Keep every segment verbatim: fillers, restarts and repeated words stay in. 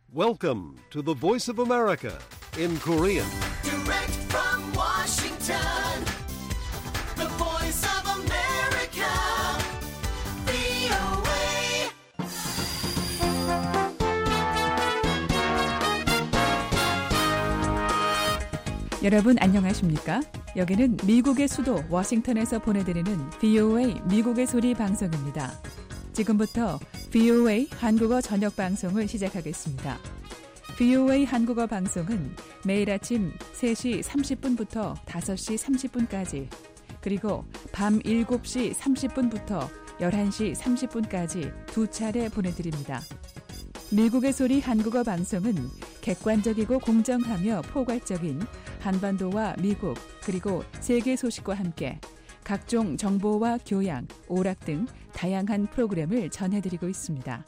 Welcome to the Voice of America in Korean. Direct from Washington, the Voice of America, 브이오에이. 여러분 안녕하십니까? 여기는 미국의 수도 워싱턴에서 보내드리는 브이오에이 미국의 소리 방송입니다. 지금부터 브이오에이 한국어 저녁 방송을 시작하겠습니다. 브이오에이 한국어 방송은 매일 아침 세 시 삼십 분부터 다섯 시 삼십 분까지 그리고 밤 일곱 시 삼십 분부터 열한 시 삼십 분까지 두 차례 보내드립니다. 미국의 소리 한국어 방송은 객관적이고 공정하며 포괄적인 한반도와 미국 그리고 세계 소식과 함께 각종 정보와 교양, 오락 등 다양한 프로그램을 전해드리고 있습니다.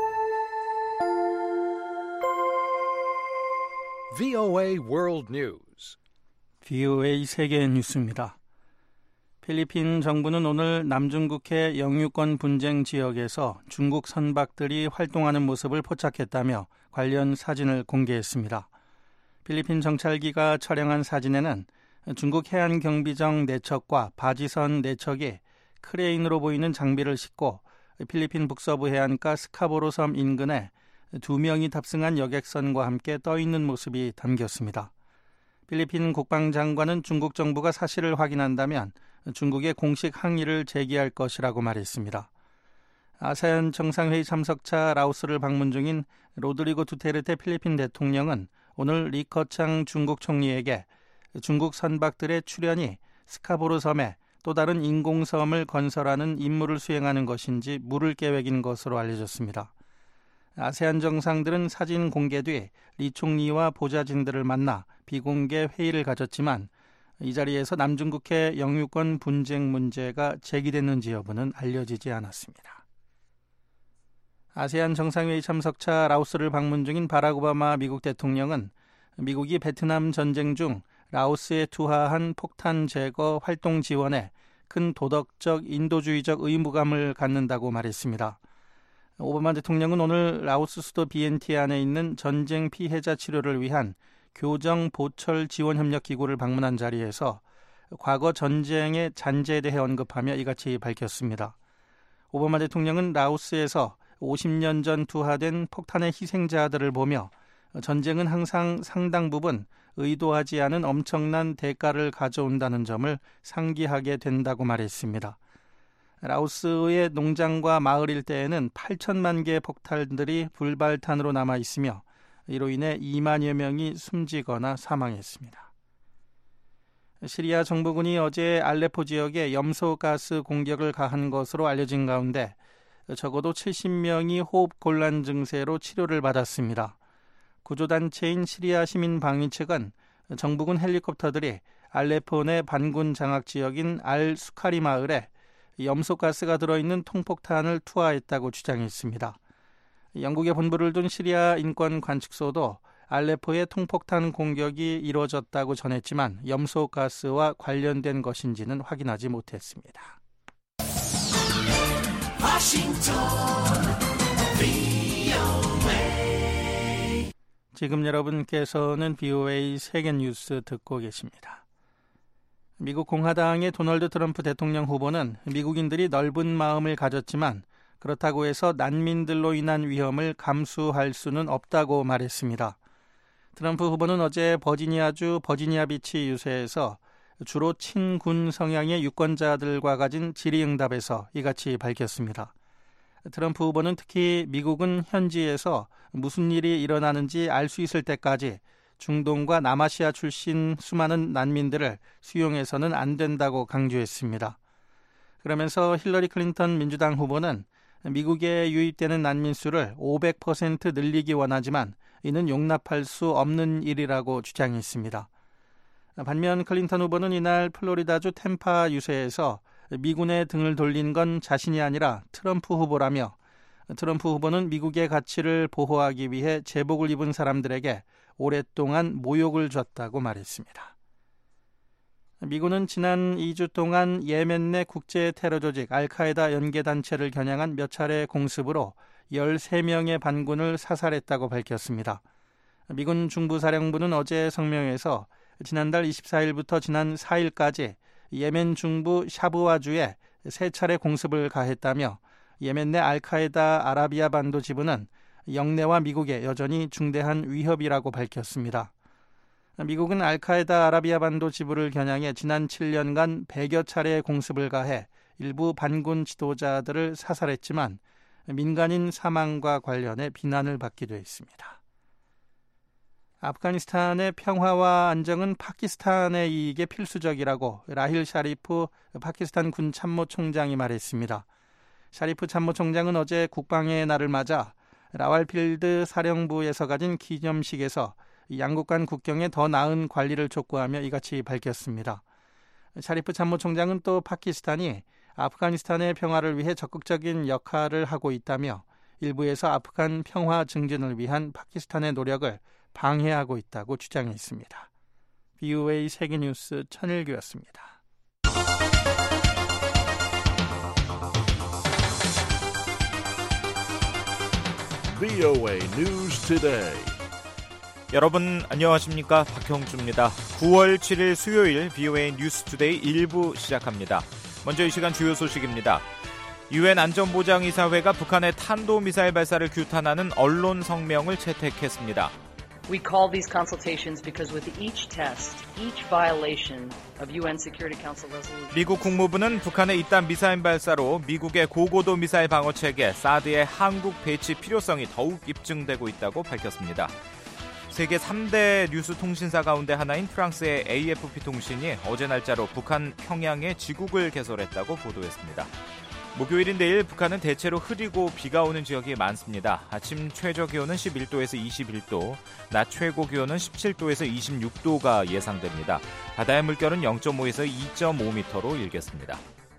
브이오에이 World News. 브이오에이 세계 뉴스입니다. 필리핀 정부는 오늘 남중국해 영유권 분쟁 지역에서 중국 선박들이 활동하는 모습을 포착했다며 관련 사진을 공개했습니다. 필리핀 정찰기가 촬영한 사진에는 중국 해안경비정 네 척과 바지선 네 척이 크레인으로 보이는 장비를 싣고 필리핀 북서부 해안가 스카보로 섬 인근에 두 명이 탑승한 여객선과 함께 떠 있는 모습이 담겼습니다. 필리핀 국방장관은 중국 정부가 사실을 확인한다면 중국의 공식 항의를 제기할 것이라고 말했습니다. 아세안 정상회의 참석차 라오스를 방문 중인 로드리고 두테르테 필리핀 대통령은 오늘 리커창 중국 총리에게 중국 선박들의 출현이 스카보로 섬에 또 다른 인공섬을 건설하는 임무를 수행하는 것인지 물을 계획인 것으로 알려졌습니다. 아세안 정상들은 사진 공개 뒤 리 총리와 보좌진들을 만나 비공개 회의를 가졌지만 이 자리에서 남중국해 영유권 분쟁 문제가 제기됐는지 여부는 알려지지 않았습니다. 아세안 정상회의 참석차 라오스를 방문 중인 바락 오바마 미국 대통령은 미국이 베트남 전쟁 중 라오스에 투하한 폭탄 제거 활동 지원에 큰 도덕적, 인도주의적 의무감을 갖는다고 말했습니다. 오바마 대통령은 오늘 라오스 수도 비엔티 안에 있는 전쟁 피해자 치료를 위한 교정 보철 지원 협력 기구를 방문한 자리에서 과거 전쟁의 잔재에 대해 언급하며 이같이 밝혔습니다. 오바마 대통령은 라오스에서 오십 년 전 투하된 폭탄의 희생자들을 보며 전쟁은 항상 상당 부분 의도하지 않은 엄청난 대가를 가져온다는 점을 상기하게 된다고 말했습니다. 라오스의 농장과 마을 일대에는 팔천만 개의 폭탄들이 불발탄으로 남아 있으며 이로 인해 이만여 명이 숨지거나 사망했습니다. 시리아 정부군이 어제 알레포 지역에 염소가스 공격을 가한 것으로 알려진 가운데 적어도 칠십 명이 호흡 곤란 증세로 치료를 받았습니다. 구조단체인 시리아 시민방위 측은 정부군 헬리콥터들이 알레포 내 반군 장악 지역인 알 수카리 마을에 염소가스가 들어있는 통폭탄을 투하했다고 주장했습니다. 영국의 본부를 둔 시리아 인권관측소도 알레포의 통폭탄 공격이 이루어졌다고 전했지만 염소가스와 관련된 것인지는 확인하지 못했습니다. 워싱턴, 브이오에이. 지금 여러분께서는 브이오에이 세계 뉴스 듣고 계십니다. 미국 공화당의 도널드 트럼프 대통령 후보는 미국인들이 넓은 마음을 가졌지만 그렇다고 해서 난민들로 인한 위험을 감수할 수는 없다고 말했습니다. 트럼프 후보는 어제 버지니아주 버지니아 비치 유세에서 주로 친군 성향의 유권자들과 가진 질의응답에서 이같이 밝혔습니다. 트럼프 후보는 특히 미국은 현지에서 무슨 일이 일어나는지 알 수 있을 때까지 중동과 남아시아 출신 수많은 난민들을 수용해서는 안 된다고 강조했습니다. 그러면서 힐러리 클린턴 민주당 후보는 미국에 유입되는 난민 수를 오백 퍼센트 늘리기 원하지만 이는 용납할 수 없는 일이라고 주장했습니다. 반면 클린턴 후보는 이날 플로리다주 템파 유세에서 미군의 등을 돌린 건 자신이 아니라 트럼프 후보라며 트럼프 후보는 미국의 가치를 보호하기 위해 제복을 입은 사람들에게 오랫동안 모욕을 줬다고 말했습니다. 미군은 지난 이 주 동안 예멘 내 국제 테러 조직 알카에다 연계단체를 겨냥한 몇 차례 공습으로 열세 명의 반군을 사살했다고 밝혔습니다. 미군 중부사령부는 어제 성명에서 지난달 이십사일부터 지난 사일까지 예멘 중부 샤브와주에 세 차례 공습을 가했다며 예멘 내 알카에다 아라비아 반도 지부는 영내와 미국에 여전히 중대한 위협이라고 밝혔습니다. 미국은 알카에다 아라비아 반도 지부를 겨냥해 지난 칠 년간 백여 차례의 공습을 가해 일부 반군 지도자들을 사살했지만 민간인 사망과 관련해 비난을 받기도 했습니다. 아프가니스탄의 평화와 안정은 파키스탄의 이익에 필수적이라고 라힐 샤리프 파키스탄 군 참모총장이 말했습니다. 샤리프 참모총장은 어제 국방의 날을 맞아 라왈필드 사령부에서 가진 기념식에서 양국 간 국경에 더 나은 관리를 촉구하며 이같이 밝혔습니다. 샤리프 참모총장은 또 파키스탄이 아프가니스탄의 평화를 위해 적극적인 역할을 하고 있다며 일부에서 아프간 평화 증진을 위한 파키스탄의 노력을 방해하고 있다고 주장했습니다. 비오에이 세계뉴스 천일규였습니다. 비오에이 News Today. 여러분 안녕하십니까? 박형주입니다. 구월 칠일 수요일 비오에이 뉴스 투데이 일 부 시작합니다. 먼저 이 시간 주요 소식입니다. 유엔 안전보장이사회가 북한의 탄도미사일 발사를 규탄하는 언론 성명을 채택했습니다. We call these consultations because with each test, each violation of 유엔 Security Council resolution. 미국 국무부는 북한의 이딴 미사일 발사로 미국의 고고도 미사일 방어 체계 사드의 한국 배치 필요성이 더욱 입증되고 있다고 밝혔습니다. 세계 삼 대 뉴스 통신사 가운데 하나인 프랑스의 에이에프피 통신이 어제 날짜로 북한 평양에 지국을 개설했다고 보도했습니다. 목요일인 내일 북한은 대체로 흐리고 비가 오는 지역이 많습니다. 아침 최저 기온은 십일 도에서 이십일 도, 낮 최고 기온은 십칠 도에서 이십육 도가 예상됩니다. 바다의 물결은 영 점 오에서 이 점 오 미터로 일겠습니다.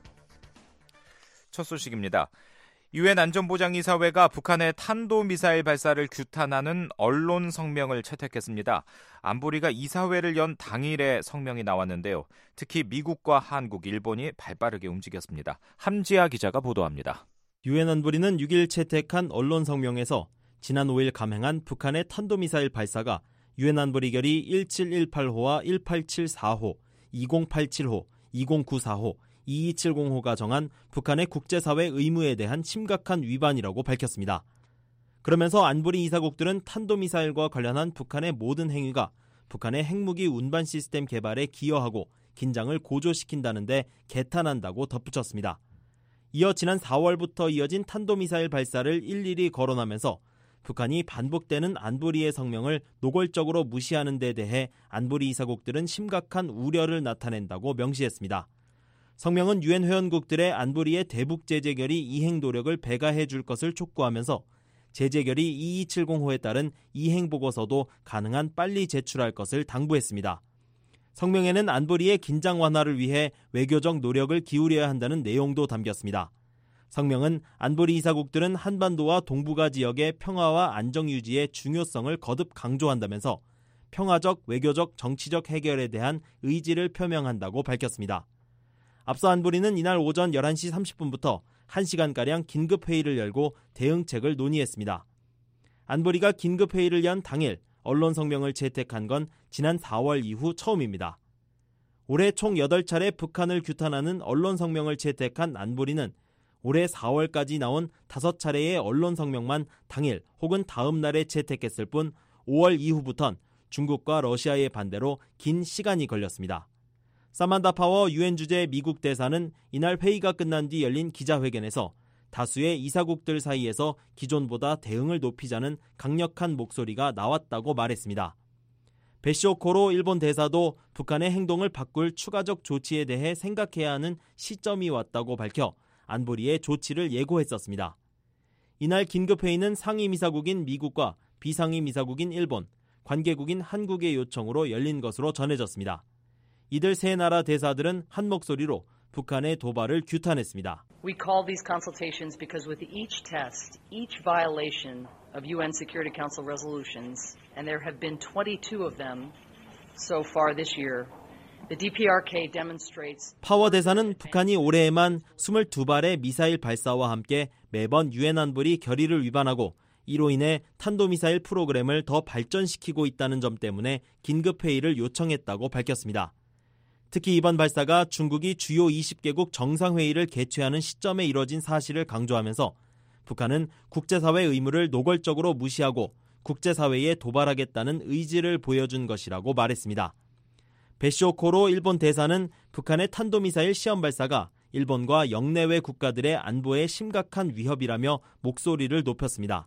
첫 소식입니다. 유엔 안전보장이사회가 북한의 탄도미사일 발사를 규탄하는 언론 성명을 채택했습니다. 안보리가 이사회를 연 당일에 성명이 나왔는데요. 특히 미국과 한국, 일본이 발빠르게 움직였습니다. 함지아 기자가 보도합니다. 유엔 안보리는 육일 채택한 언론 성명에서 지난 오일 감행한 북한의 탄도미사일 발사가 유엔 안보리 결의 일칠일팔호와 일팔칠사호, 이공팔칠호, 이공구사호, 이이칠공호가 정한 북한의 국제사회 의무에 대한 심각한 위반이라고 밝혔습니다. 그러면서 안보리 이사국들은 탄도미사일과 관련한 북한의 모든 행위가 북한의 핵무기 운반 시스템 개발에 기여하고 긴장을 고조시킨다는 데 개탄한다고 덧붙였습니다. 이어 지난 사월부터 이어진 탄도미사일 발사를 일일이 거론하면서 북한이 반복되는 안보리의 성명을 노골적으로 무시하는 데 대해 안보리 이사국들은 심각한 우려를 나타낸다고 명시했습니다. 성명은 유엔 회원국들의 안보리의 대북 제재 결의 이행 노력을 배가해 줄 것을 촉구하면서 제재 결의 이이칠공호에 따른 이행 보고서도 가능한 빨리 제출할 것을 당부했습니다. 성명에는 안보리의 긴장 완화를 위해 외교적 노력을 기울여야 한다는 내용도 담겼습니다. 성명은 안보리 이사국들은 한반도와 동북아 지역의 평화와 안정 유지의 중요성을 거듭 강조한다면서 평화적, 외교적, 정치적 해결에 대한 의지를 표명한다고 밝혔습니다. 앞서 안보리는 이날 오전 열한 시 삼십 분부터 한 시간가량 긴급회의를 열고 대응책을 논의했습니다. 안보리가 긴급회의를 연 당일 언론 성명을 채택한 건 지난 사월 이후 처음입니다. 올해 총 여덟 차례 북한을 규탄하는 언론 성명을 채택한 안보리는 올해 사월까지 나온 다섯 차례의 언론 성명만 당일 혹은 다음 날에 채택했을 뿐 오월 이후부턴 중국과 러시아의 반대로 긴 시간이 걸렸습니다. 사만다 파워 유엔 주재 미국 대사는 이날 회의가 끝난 뒤 열린 기자회견에서 다수의 이사국들 사이에서 기존보다 대응을 높이자는 강력한 목소리가 나왔다고 말했습니다. 베시오코로 일본 대사도 북한의 행동을 바꿀 추가적 조치에 대해 생각해야 하는 시점이 왔다고 밝혀 안보리의 조치를 예고했었습니다. 이날 긴급회의는 상임이사국인 미국과 비상임이사국인 일본, 관계국인 한국의 요청으로 열린 것으로 전해졌습니다. 이들 세 나라 대사들은 한 목소리로 북한의 도발을 규탄했습니다. We call these consultations because with each test, each violation of 유엔 Security Council resolutions, and there have been twenty-two of them so far this year, the 디피아르케이 demonstrates. 파워 대사는 북한이 올해에만 이십이 발의 미사일 발사와 함께 매번 유엔 안보리 결의를 위반하고 이로 인해 탄도미사일 프로그램을 더 발전시키고 있다는 점 때문에 긴급회의를 요청했다고 밝혔습니다. 특히 이번 발사가 중국이 주요 이십 개국 정상회의를 개최하는 시점에 이뤄진 사실을 강조하면서 북한은 국제사회 의무를 노골적으로 무시하고 국제사회에 도발하겠다는 의지를 보여준 것이라고 말했습니다. 베시오코로 일본 대사는 북한의 탄도미사일 시험 발사가 일본과 영내외 국가들의 안보에 심각한 위협이라며 목소리를 높였습니다.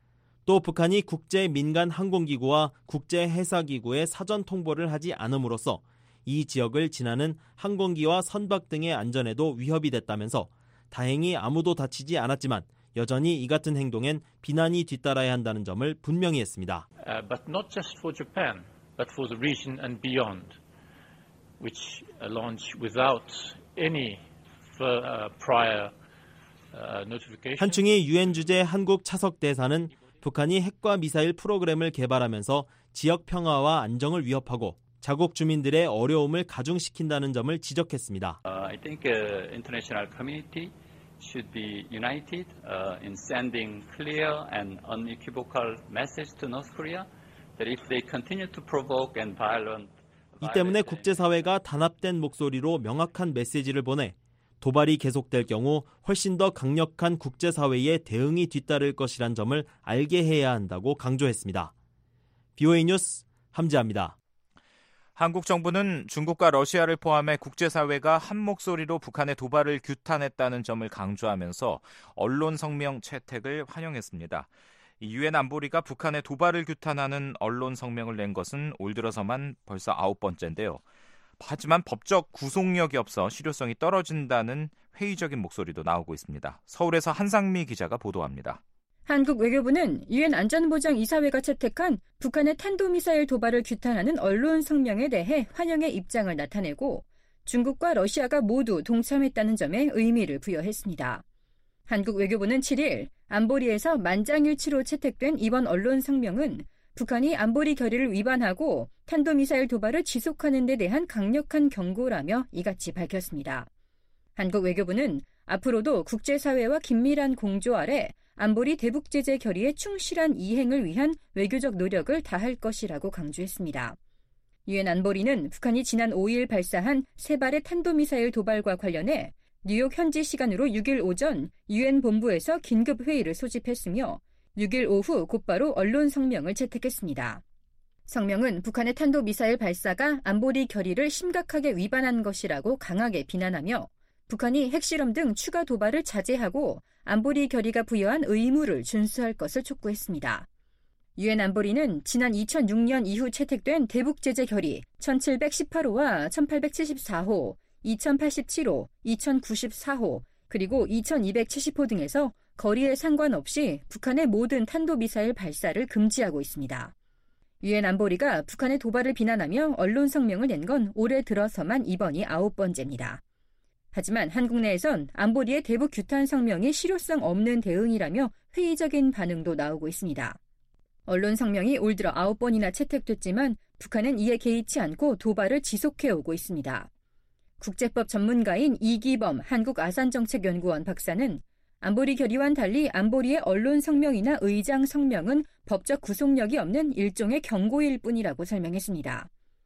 또 북한이 국제민간항공기구와 국제해사기구에 사전 통보를 하지 않음으로써 이 지역을 지나는 항공기와 선박 등의 안전에도 위협이 됐다면서 다행히 아무도 다치지 않았지만 여전히 이 같은 행동엔 비난이 뒤따라야 한다는 점을 분명히 했습니다. Uh, but not just for Japan, but for the region and beyond, which launched without any uh, prior uh, notification. 한충희 유엔 주재 한국 차석 대사는 북한이 핵과 미사일 프로그램을 개발하면서 지역 평화와 안정을 위협하고 자국 주민들의 어려움을 가중시킨다는 점을 지적했습니다. Uh, I think uh, international community should be united uh, in sending clear and unequivocal message to North Korea that if they continue to provoke and violent 이 때문에 국제사회가 단합된 목소리로 명확한 메시지를 보내 도발이 계속될 경우 훨씬 더 강력한 국제사회의 대응이 뒤따를 것이란 점을 알게 해야 한다고 강조했습니다. 비오에이 뉴스 함지아입니다. 한국 정부는 중국과 러시아를 포함해 국제사회가 한 목소리로 북한의 도발을 규탄했다는 점을 강조하면서 언론 성명 채택을 환영했습니다. 유엔 안보리가 북한의 도발을 규탄하는 언론 성명을 낸 것은 올 들어서만 벌써 아홉 번째인데요. 하지만 법적 구속력이 없어 실효성이 떨어진다는 회의적인 목소리도 나오고 있습니다. 서울에서 한상미 기자가 보도합니다. 한국 외교부는 유엔 안전보장이사회가 채택한 북한의 탄도미사일 도발을 규탄하는 언론 성명에 대해 환영의 입장을 나타내고 중국과 러시아가 모두 동참했다는 점에 의미를 부여했습니다. 한국 외교부는 칠 일 안보리에서 만장일치로 채택된 이번 언론 성명은 북한이 안보리 결의를 위반하고 탄도미사일 도발을 지속하는 데 대한 강력한 경고라며 이같이 밝혔습니다. 한국 외교부는 앞으로도 국제사회와 긴밀한 공조 아래 안보리 대북제재 결의의 충실한 이행을 위한 외교적 노력을 다할 것이라고 강조했습니다. 유엔 안보리는 북한이 지난 오 일 발사한 세 발의 탄도미사일 도발과 관련해 뉴욕 현지 시간으로 육 일 오전 유엔 본부에서 긴급 회의를 소집했으며 육 일 오후 곧바로 언론 성명을 채택했습니다. 성명은 북한의 탄도미사일 발사가 안보리 결의를 심각하게 위반한 것이라고 강하게 비난하며 북한이 핵실험 등 추가 도발을 자제하고 안보리 결의가 부여한 의무를 준수할 것을 촉구했습니다. 유엔 안보리는 지난 이천육 년 이후 채택된 대북제재 결의 천칠백십팔 호와 천팔백칠십사 호, 이천팔십칠 호, 이천구십사 호, 그리고 이천이백칠십 호 등에서 거리에 상관없이 북한의 모든 탄도미사일 발사를 금지하고 있습니다. 유엔 안보리가 북한의 도발을 비난하며 언론 성명을 낸 건 올해 들어서만 이번이 아홉 번째입니다. 하지만 한국 내에선 안보리의 대북 규탄 성명이 실효성 없는 대응이라며 회의적인 반응도 나오고 있습니다. 언론 성명이 올 들어 아홉 번이나 채택됐지만 북한은 이에 개의치 않고 도발을 지속해오고 있습니다. 국제법 전문가인 이기범 한국아산정책연구원 박사는 안보리 결의와는 달리 안보리의 언론 성명이나 의장 성명은 법적 구속력이 없는 일종의 경고일 뿐이라고 설명했습니다.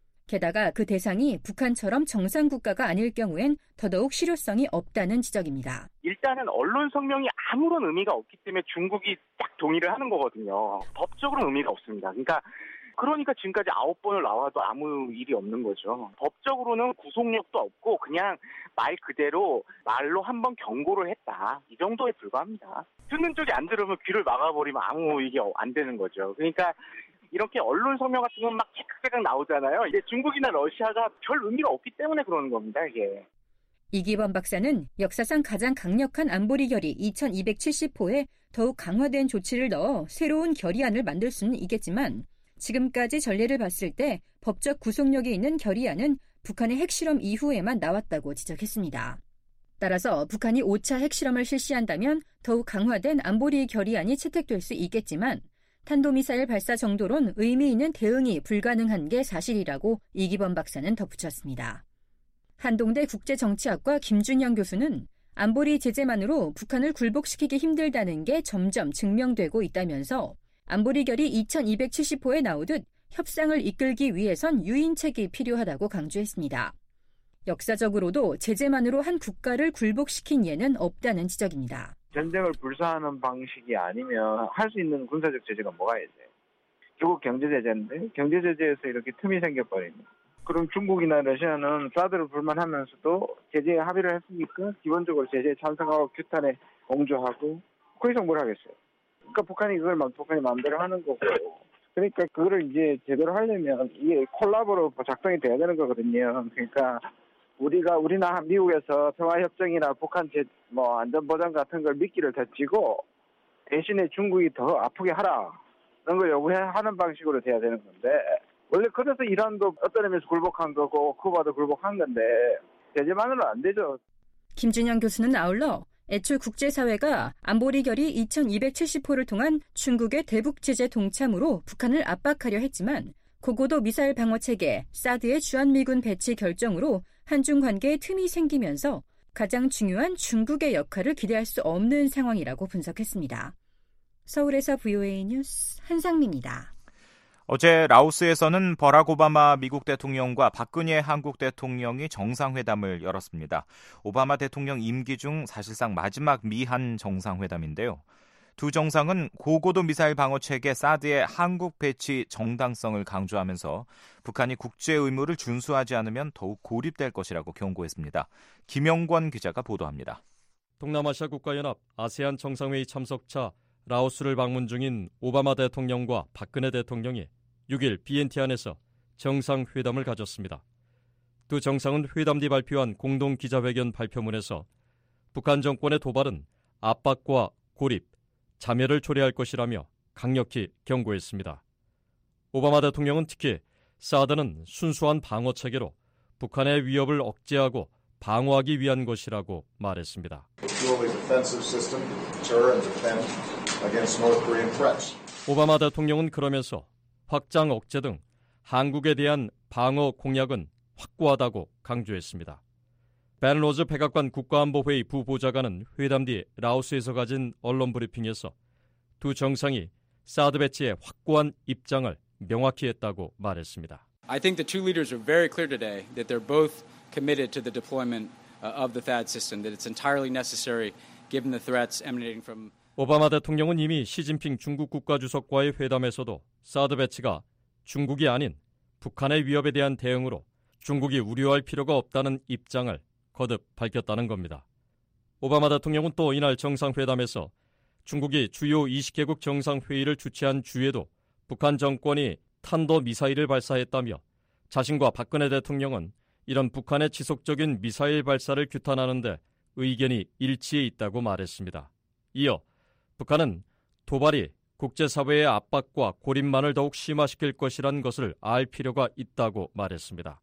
게다가 그 대상이 북한처럼 정상국가가 아닐 경우엔 더더욱 실효성이 없다는 지적입니다. 일단은 언론 성명이 아무런 의미가 없기 때문에 중국이 딱 동의를 하는 거거든요. 법적으로는 의미가 없습니다. 그러니까 그러니까 지금까지 아홉 번을 나와도 아무 일이 없는 거죠. 법적으로는 구속력도 없고 그냥 말 그대로 말로 한번 경고를 했다. 이 정도에 불과합니다. 듣는 쪽이 안 들으면 귀를 막아버리면 아무 이게 안 되는 거죠. 그러니까 이렇게 언론 성명 같은 건 막 제각제각 나오잖아요. 이제 중국이나 러시아가 별 의미가 없기 때문에 그러는 겁니다, 이게. 이기범 박사는 역사상 가장 강력한 안보리 결의 이천이백칠십 호에 더욱 강화된 조치를 넣어 새로운 결의안을 만들 수는 있겠지만 지금까지 전례를 봤을 때 법적 구속력이 있는 결의안은 북한의 핵실험 이후에만 나왔다고 지적했습니다. 따라서 북한이 오 차 핵실험을 실시한다면 더욱 강화된 안보리 결의안이 채택될 수 있겠지만 탄도미사일 발사 정도론 의미 있는 대응이 불가능한 게 사실이라고 이기범 박사는 덧붙였습니다. 한동대 국제정치학과 김준영 교수는 안보리 제재만으로 북한을 굴복시키기 힘들다는 게 점점 증명되고 있다면서 안보리 결의 이천이백칠십 호에 나오듯 협상을 이끌기 위해선 유인책이 필요하다고 강조했습니다. 역사적으로도 제재만으로 한 국가를 굴복시킨 예는 없다는 지적입니다. 전쟁을 불사하는 방식이 아니면 할 수 있는 군사적 제재가 뭐가 있어요? 결국 경제제재인데 경제제재에서 이렇게 틈이 생겨버립니다. 그럼 중국이나 러시아는 사드를 불만하면서도 제재에 합의를 했으니까 기본적으로 제재에 찬성하고 규탄에 공조하고 그 이상 뭘 하겠어요. 그러니까 북한이 그걸 막 북한이 마음대로 하는 거고 그러니까 그거를 이제 제대로 하려면 이게 콜라보로 작동이 돼야 되는 거거든요. 그러니까 우리가 우리나 미국에서 평화협정이나 북한 제, 뭐 안전보장 같은 걸 미끼를 덧지고 대신에 중국이 더 아프게 하라 그런 걸 요구하는 방식으로 돼야 되는 건데 원래 그래서 이란도 어떤 의미에서 굴복한 거고 쿠바도 굴복한 건데 제재만으로는 안 되죠. 김준영 교수는 아울러 애초 국제사회가 안보리 결의 이천이백칠십 호를 통한 중국의 대북 제재 동참으로 북한을 압박하려 했지만 고고도 미사일 방어체계 사드의 주한미군 배치 결정으로 한중 관계에 틈이 생기면서 가장 중요한 중국의 역할을 기대할 수 없는 상황이라고 분석했습니다. 서울에서 브이오에이 뉴스 한상미입니다. 어제 라오스에서는 버락 오바마 미국 대통령과 박근혜 한국 대통령이 정상회담을 열었습니다. 오바마 대통령 임기 중 사실상 마지막 미한 정상회담인데요. 두 정상은 고고도 미사일 방어체계 사드의 한국 배치 정당성을 강조하면서 북한이 국제 의무를 준수하지 않으면 더욱 고립될 것이라고 경고했습니다. 김영권 기자가 보도합니다. 동남아시아 국가연합 아세안 정상회의 참석차 라오스를 방문 중인 오바마 대통령과 박근혜 대통령이 육 일 비엔티안에서 정상회담을 가졌습니다. 두 정상은 회담 뒤 발표한 공동 기자회견 발표문에서 북한 정권의 도발은 압박과 고립, 자멸을 초래할 것이라며 강력히 경고했습니다. 오바마 대통령은 특히 사드는 순수한 방어체계로 북한의 위협을 억제하고 방어하기 위한 것이라고 말했습니다. 오바마 대통령은 그러면서 확장 억제 등 한국에 대한 방어 공약은 확고하다고 강조했습니다. 벤 로즈 백악관 국가안보회의 부보좌관은 회담 뒤 라오스에서 가진 언론 브리핑에서 두 정상이 사드 배치의 확고한 입장을 명확히 했다고 말했습니다. I think the two leaders are very clear today that they're both committed to the deployment of the THAAD system, that it's entirely necessary given the threats emanating from 오바마 대통령은 이미 시진핑 중국 국가주석과의 회담에서도 사드 배치가 중국이 아닌 북한의 위협에 대한 대응으로 중국이 우려할 필요가 없다는 입장을 거듭 밝혔다는 겁니다. 오바마 대통령은 또 이날 정상회담에서 중국이 주요 이십 개국 정상회의를 주최한 주에도 북한 정권이 탄도미사일을 발사했다며 자신과 박근혜 대통령은 이런 북한의 지속적인 미사일 발사를 규탄하는 데 의견이 일치해 있다고 말했습니다. 이어 북한은 도발이 국제사회의 압박과 고립만을 더욱 심화시킬 것이란 것을 알 필요가 있다고 말했습니다.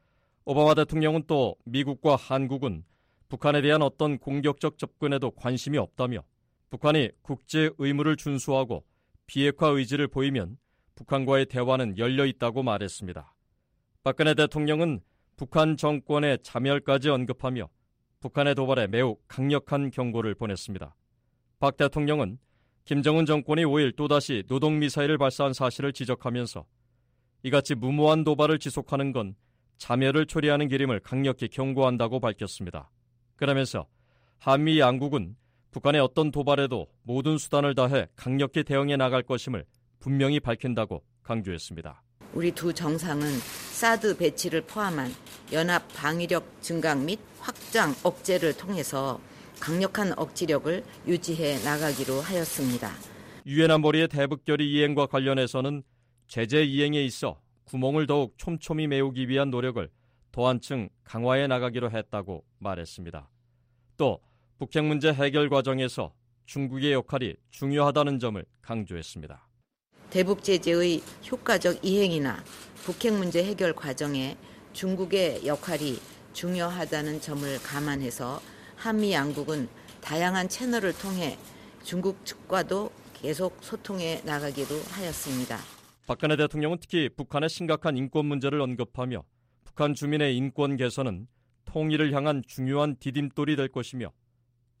오바마 대통령은 또 미국과 한국은 북한에 대한 어떤 공격적 접근에도 관심이 없다며 북한이 국제 의무를 준수하고 비핵화 의지를 보이면 북한과의 대화는 열려 있다고 말했습니다. 박근혜 대통령은 북한 정권의 자멸까지 언급하며 북한의 도발에 매우 강력한 경고를 보냈습니다. 박 대통령은 김정은 정권이 오 일 또다시 노동미사일을 발사한 사실을 지적하면서 이같이 무모한 도발을 지속하는 건 자멸을 초래하는 길임을 강력히 경고한다고 밝혔습니다. 그러면서 한미 양국은 북한의 어떤 도발에도 모든 수단을 다해 강력히 대응해 나갈 것임을 분명히 밝힌다고 강조했습니다. 우리 두 정상은 사드 배치를 포함한 연합 방위력 증강 및 확장 억제를 통해서 강력한 억지력을 유지해 나가기로 하였습니다. 유엔 안보리의 대북결의 이행과 관련해서는 제재 이행에 있어 구멍을 더욱 촘촘히 메우기 위한 노력을 더 한층 강화해 나가기로 했다고 말했습니다. 또 북핵 문제 해결 과정에서 중국의 역할이 중요하다는 점을 강조했습니다. 대북 제재의 효과적 이행이나 북핵 문제 해결 과정에 중국의 역할이 중요하다는 점을 감안해서 한미 양국은 다양한 채널을 통해 중국 측과도 계속 소통해 나가기로 하였습니다. 박근혜 대통령은 특히 북한의 심각한 인권 문제를 언급하며 북한 주민의 인권 개선은 통일을 향한 중요한 디딤돌이 될 것이며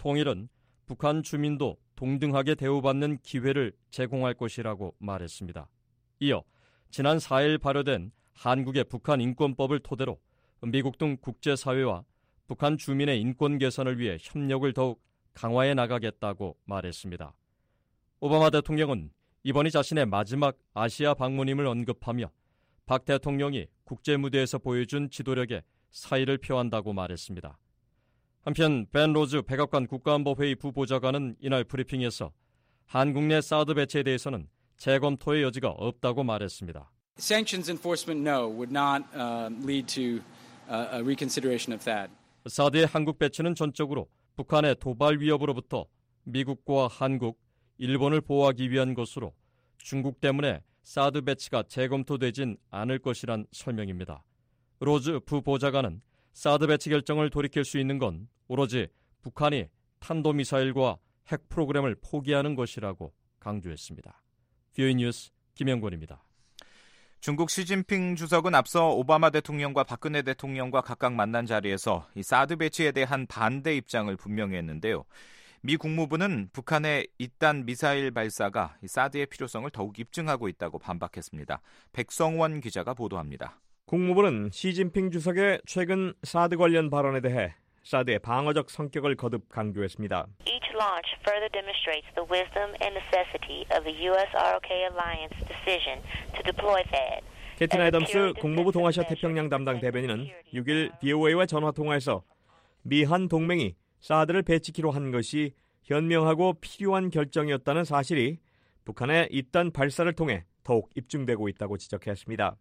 통일은 북한 주민도 동등하게 대우받는 기회를 제공할 것이라고 말했습니다. 이어 지난 사 일 발효된 한국의 북한 인권법을 토대로 미국 등 국제사회와 북한 주민의 인권 개선을 위해 협력을 더욱 강화해 나가겠다고 말했습니다. 오바마 대통령은 이번이 자신의 마지막 아시아 방문임을 언급하며 박 대통령이 국제 무대에서 보여준 지도력에 사의를 표한다고 말했습니다. 한편 벤 로즈 백악관 국가안보회의 부보좌관은 이날 브리핑에서 한국 내 사드 배치에 대해서는 재검토의 여지가 없다고 말했습니다. Sanctions enforcement, no, would not uh, lead to uh, a reconsideration of THAAD. 사드의 한국 배치는 전적으로 북한의 도발 위협으로부터 미국과 한국, 일본을 보호하기 위한 것으로 중국 때문에 사드 배치가 재검토되진 않을 것이란 설명입니다. 로즈 부보좌관은 사드 배치 결정을 돌이킬 수 있는 건 오로지 북한이 탄도미사일과 핵 프로그램을 포기하는 것이라고 강조했습니다. 비오이 뉴스 김영권입니다. 중국 시진핑 주석은 앞서 오바마 대통령과 박근혜 대통령과 각각 만난 자리에서 이 사드 배치에 대한 반대 입장을 분명히 했는데요. 미 국무부는 북한의 잇단 미사일 발사가 이 사드의 필요성을 더욱 입증하고 있다고 반박했습니다. 백성원 기자가 보도합니다. 국무부는 시진핑 주석의 최근 사드 관련 발언에 대해 사드의 방어적 성격을 거듭 강조했습니다. Each launch further demonstrates the wisdom and necessity of the 유 에스 알 오 케이 alliance decision to deploy THAAD. 캐트린 애덤스 국무부 동아시아 태평양 담당 대변인은 육 일 브이오에이와 전화 통화에서 미한 동맹이 사드를 배치키로 한 것이 현명하고 필요한 결정이었다는 사실이 북한의 잇단 발사를 통해 더욱 입증되고 있다고 지적했습니다.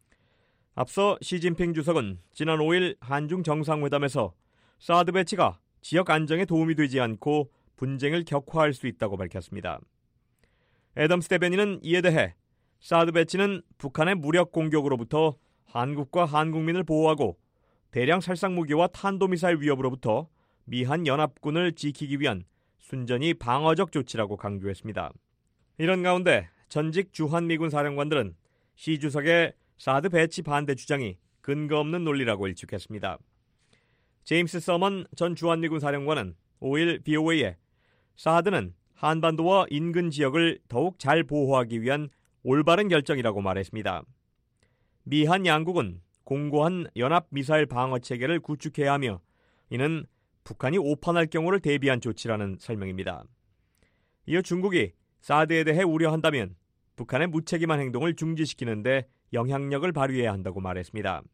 앞서 시진핑 주석은 지난 오 일 한중 정상회담에서 사드 배치가 지역 안정에 도움이 되지 않고 분쟁을 격화할 수 있다고 밝혔습니다. 애덤스 대변인은 이에 대해 사드 배치는 북한의 무력 공격으로부터 한국과 한국민을 보호하고 대량 살상 무기와 탄도미사일 위협으로부터 미한 연합군을 지키기 위한 순전히 방어적 조치라고 강조했습니다. 이런 가운데 전직 주한미군 사령관들은 시 주석의 사드 배치 반대 주장이 근거 없는 논리라고 일축했습니다. 제임스 서먼 전 주한미군 사령관은 오 일 브이오에이에 사드는 한반도와 인근 지역을 더욱 잘 보호하기 위한 올바른 결정이라고 말했습니다. 미한 양국은 공고한 연합 미사일 방어 체계를 구축해야 하며 이는 북한이 오판할 경우를 대비한 조치라는 설명입니다. 이어 중국이 사드에 대해 우려한다면 북한의 무책임한 행동을 중지시키는데 영향력을 발휘해야 한다고 말했습니다.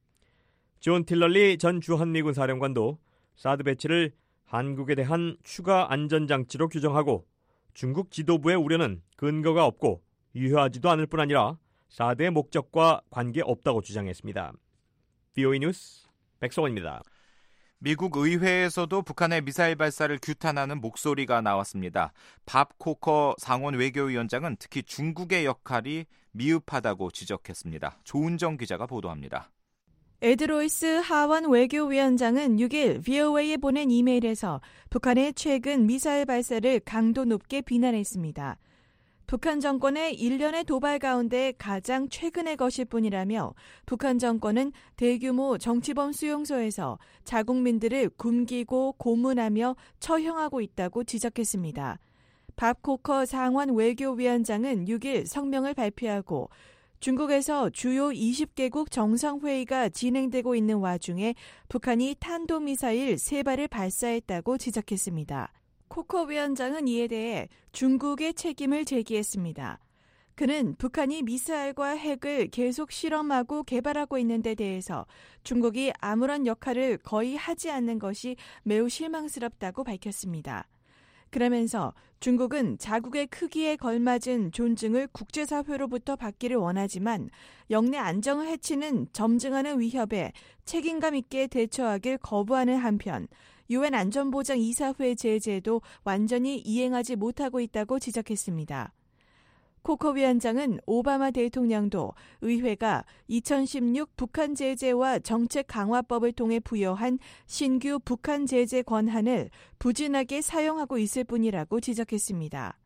존 틸럴리 전 주한미군 사령관도 사드 배치를 한국에 대한 추가 안전장치로 규정하고 중국 지도부의 우려는 근거가 없고 유효하지도 않을 뿐 아니라 사드의 목적과 관계없다고 주장했습니다. 비오이 뉴스 백성원입니다. 미국 의회에서도 북한의 미사일 발사를 규탄하는 목소리가 나왔습니다. 밥 코커 상원 외교위원장은 특히 중국의 역할이 미흡하다고 지적했습니다. 조은정 기자가 보도합니다. 에드 로이스 하원 외교위원장은 육 일 브이오에이에 보낸 이메일에서 북한의 최근 미사일 발사를 강도 높게 비난했습니다. 북한 정권의 일련의 도발 가운데 가장 최근의 것일 뿐이라며 북한 정권은 대규모 정치범 수용소에서 자국민들을 굶기고 고문하며 처형하고 있다고 지적했습니다. 밥 코커 상원 외교위원장은 육 일 성명을 발표하고 중국에서 주요 이십 개국 정상회의가 진행되고 있는 와중에 북한이 탄도미사일 세 발을 발사했다고 지적했습니다. 코커 위원장은 이에 대해 중국의 책임을 제기했습니다. 그는 북한이 미사일과 핵을 계속 실험하고 개발하고 있는 데 대해서 중국이 아무런 역할을 거의 하지 않는 것이 매우 실망스럽다고 밝혔습니다. 그러면서 중국은 자국의 크기에 걸맞은 존중을 국제사회로부터 받기를 원하지만 영내 안정을 해치는 점증하는 위협에 책임감 있게 대처하길 거부하는 한편 유엔 안전보장 이사회 제재도 완전히 이행하지 못하고 있다고 지적했습니다. 코커 위원장은 오바마 대통령도 의회가 이천십육 북한 제재와 정책 강화법을 통해 부여한 신규 북한 제재 권한을 부진하게 사용하고 있을 뿐이라고 지적했습니다.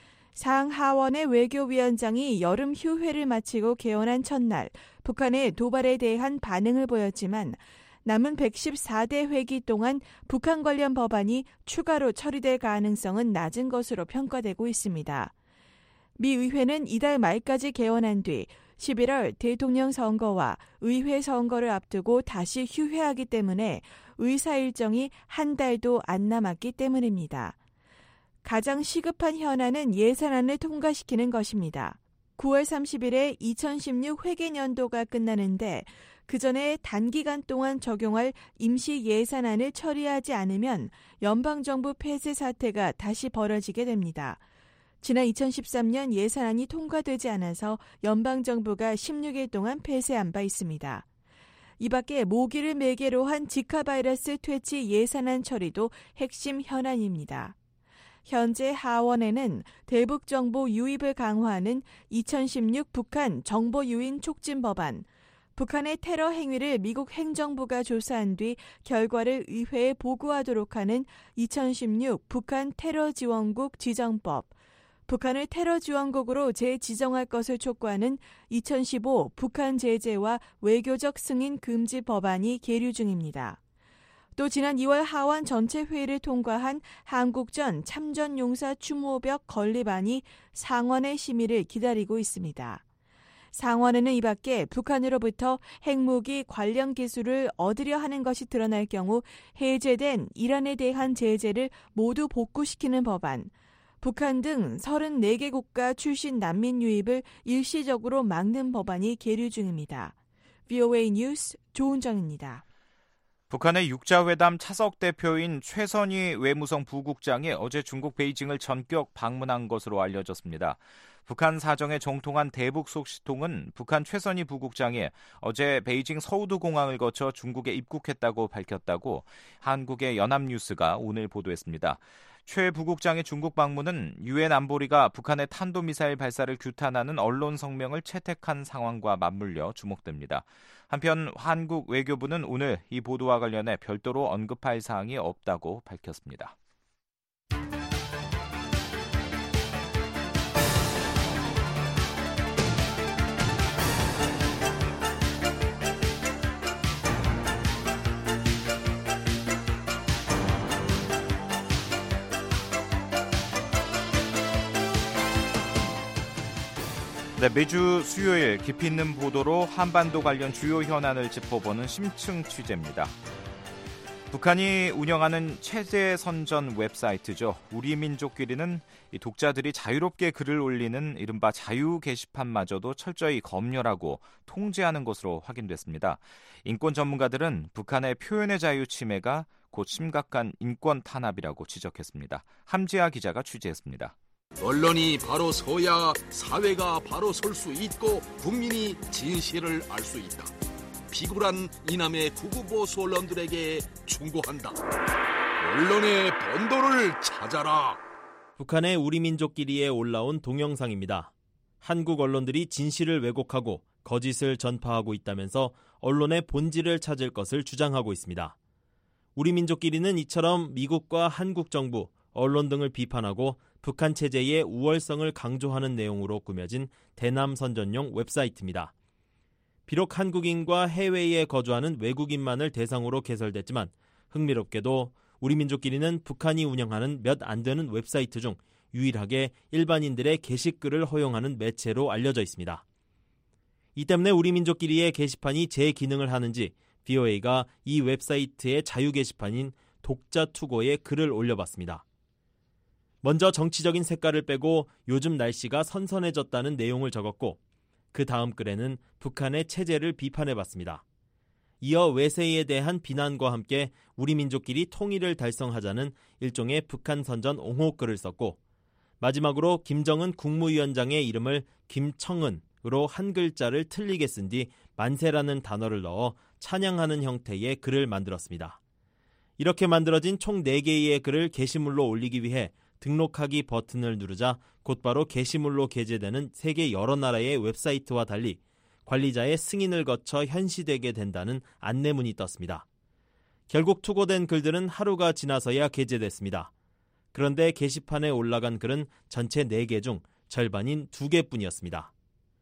상하원의 외교위원장이 여름 휴회를 마치고 개원한 첫날 북한의 도발에 대한 반응을 보였지만 남은 백십사 대 회기 동안 북한 관련 법안이 추가로 처리될 가능성은 낮은 것으로 평가되고 있습니다. 미 의회는 이달 말까지 개원한 뒤 십일월 대통령 선거와 의회 선거를 앞두고 다시 휴회하기 때문에 의사 일정이 한 달도 안 남았기 때문입니다. 가장 시급한 현안은 예산안을 통과시키는 것입니다. 구월 삼십일에 이천십육 회계년도가 끝나는데 그 전에 단기간 동안 적용할 임시 예산안을 처리하지 않으면 연방정부 폐쇄 사태가 다시 벌어지게 됩니다. 지난 이천십삼 년 예산안이 통과되지 않아서 연방정부가 십육 일 동안 폐쇄한 바 있습니다. 이 밖에 모기를 매개로 한 지카 바이러스 퇴치 예산안 처리도 핵심 현안입니다. 현재 하원에는 대북 정보 유입을 강화하는 이천십육 북한 정보 유인 촉진 법안, 북한의 테러 행위를 미국 행정부가 조사한 뒤 결과를 의회에 보고하도록 하는 이천십육 북한 테러 지원국 지정법, 북한을 테러 지원국으로 재지정할 것을 촉구하는 이천십오 북한 제재와 외교적 승인 금지 법안이 계류 중입니다. 또 지난 이월 하원 전체 회의를 통과한 한국전 참전용사 추모벽 건립안이 상원의 심의를 기다리고 있습니다. 상원에는 이 밖에 북한으로부터 핵무기 관련 기술을 얻으려 하는 것이 드러날 경우 해제된 이란에 대한 제재를 모두 복구시키는 법안, 북한 등 서른네 개 국가 출신 난민 유입을 일시적으로 막는 법안이 계류 중입니다. 브이오에이 뉴스 조은정입니다. 북한의 육자회담 차석 대표인 최선희 외무성 부국장이 어제 중국 베이징을 전격 방문한 것으로 알려졌습니다. 북한 사정에 정통한 대북 소식통은 북한 최선희 부국장이 어제 베이징 서우드 공항을 거쳐 중국에 입국했다고 밝혔다고 한국의 연합뉴스가 오늘 보도했습니다. 최 부국장의 중국 방문은 유엔 안보리가 북한의 탄도미사일 발사를 규탄하는 언론 성명을 채택한 상황과 맞물려 주목됩니다. 한편 한국 외교부는 오늘 이 보도와 관련해 별도로 언급할 사항이 없다고 밝혔습니다. 네, 매주 수요일 깊이 있는 보도로 한반도 관련 주요 현안을 짚어보는 심층 취재입니다. 북한이 운영하는 체제 선전 웹사이트죠. 우리 민족끼리는 이 독자들이 자유롭게 글을 올리는 이른바 자유 게시판마저도 철저히 검열하고 통제하는 것으로 확인됐습니다. 인권 전문가들은 북한의 표현의 자유 침해가 곧 심각한 인권 탄압이라고 지적했습니다. 함지아 기자가 취재했습니다. 언론이 바로 서야 사회가 바로 설 수 있고 국민이 진실을 알 수 있다. 비굴한 이남의 구구보수 언론들에게 충고한다. 언론의 본도를 찾아라. 북한의 우리 민족끼리에 올라온 동영상입니다. 한국 언론들이 진실을 왜곡하고 거짓을 전파하고 있다면서 언론의 본질을 찾을 것을 주장하고 있습니다. 우리 민족끼리는 이처럼 미국과 한국 정부, 언론 등을 비판하고 북한 체제의 우월성을 강조하는 내용으로 꾸며진 대남 선전용 웹사이트입니다. 비록 한국인과 해외에 거주하는 외국인만을 대상으로 개설됐지만 흥미롭게도 우리 민족끼리는 북한이 운영하는 몇 안 되는 웹사이트 중 유일하게 일반인들의 게시글을 허용하는 매체로 알려져 있습니다. 이 때문에 우리 민족끼리의 게시판이 제 기능을 하는지 브이오에이가 이 웹사이트의 자유 게시판인 독자 투고에 글을 올려봤습니다. 먼저 정치적인 색깔을 빼고 요즘 날씨가 선선해졌다는 내용을 적었고 그 다음 글에는 북한의 체제를 비판해봤습니다. 이어 외세에 대한 비난과 함께 우리 민족끼리 통일을 달성하자는 일종의 북한 선전 옹호글을 썼고 마지막으로 김정은 국무위원장의 이름을 김청은으로 한 글자를 틀리게 쓴 뒤 만세라는 단어를 넣어 찬양하는 형태의 글을 만들었습니다. 이렇게 만들어진 총 네 개의 글을 게시물로 올리기 위해 등록하기 버튼을 누르자 곧바로 게시물로 게재되는 세계 여러 나라의 웹사이트와 달리 관리자의 승인을 거쳐 현시되게 된다는 안내문이 떴습니다. 결국 투고된 글들은 하루가 지나서야 게재됐습니다. 그런데 게시판에 올라간 글은 전체 네 개 중 절반인 두 개뿐이었습니다.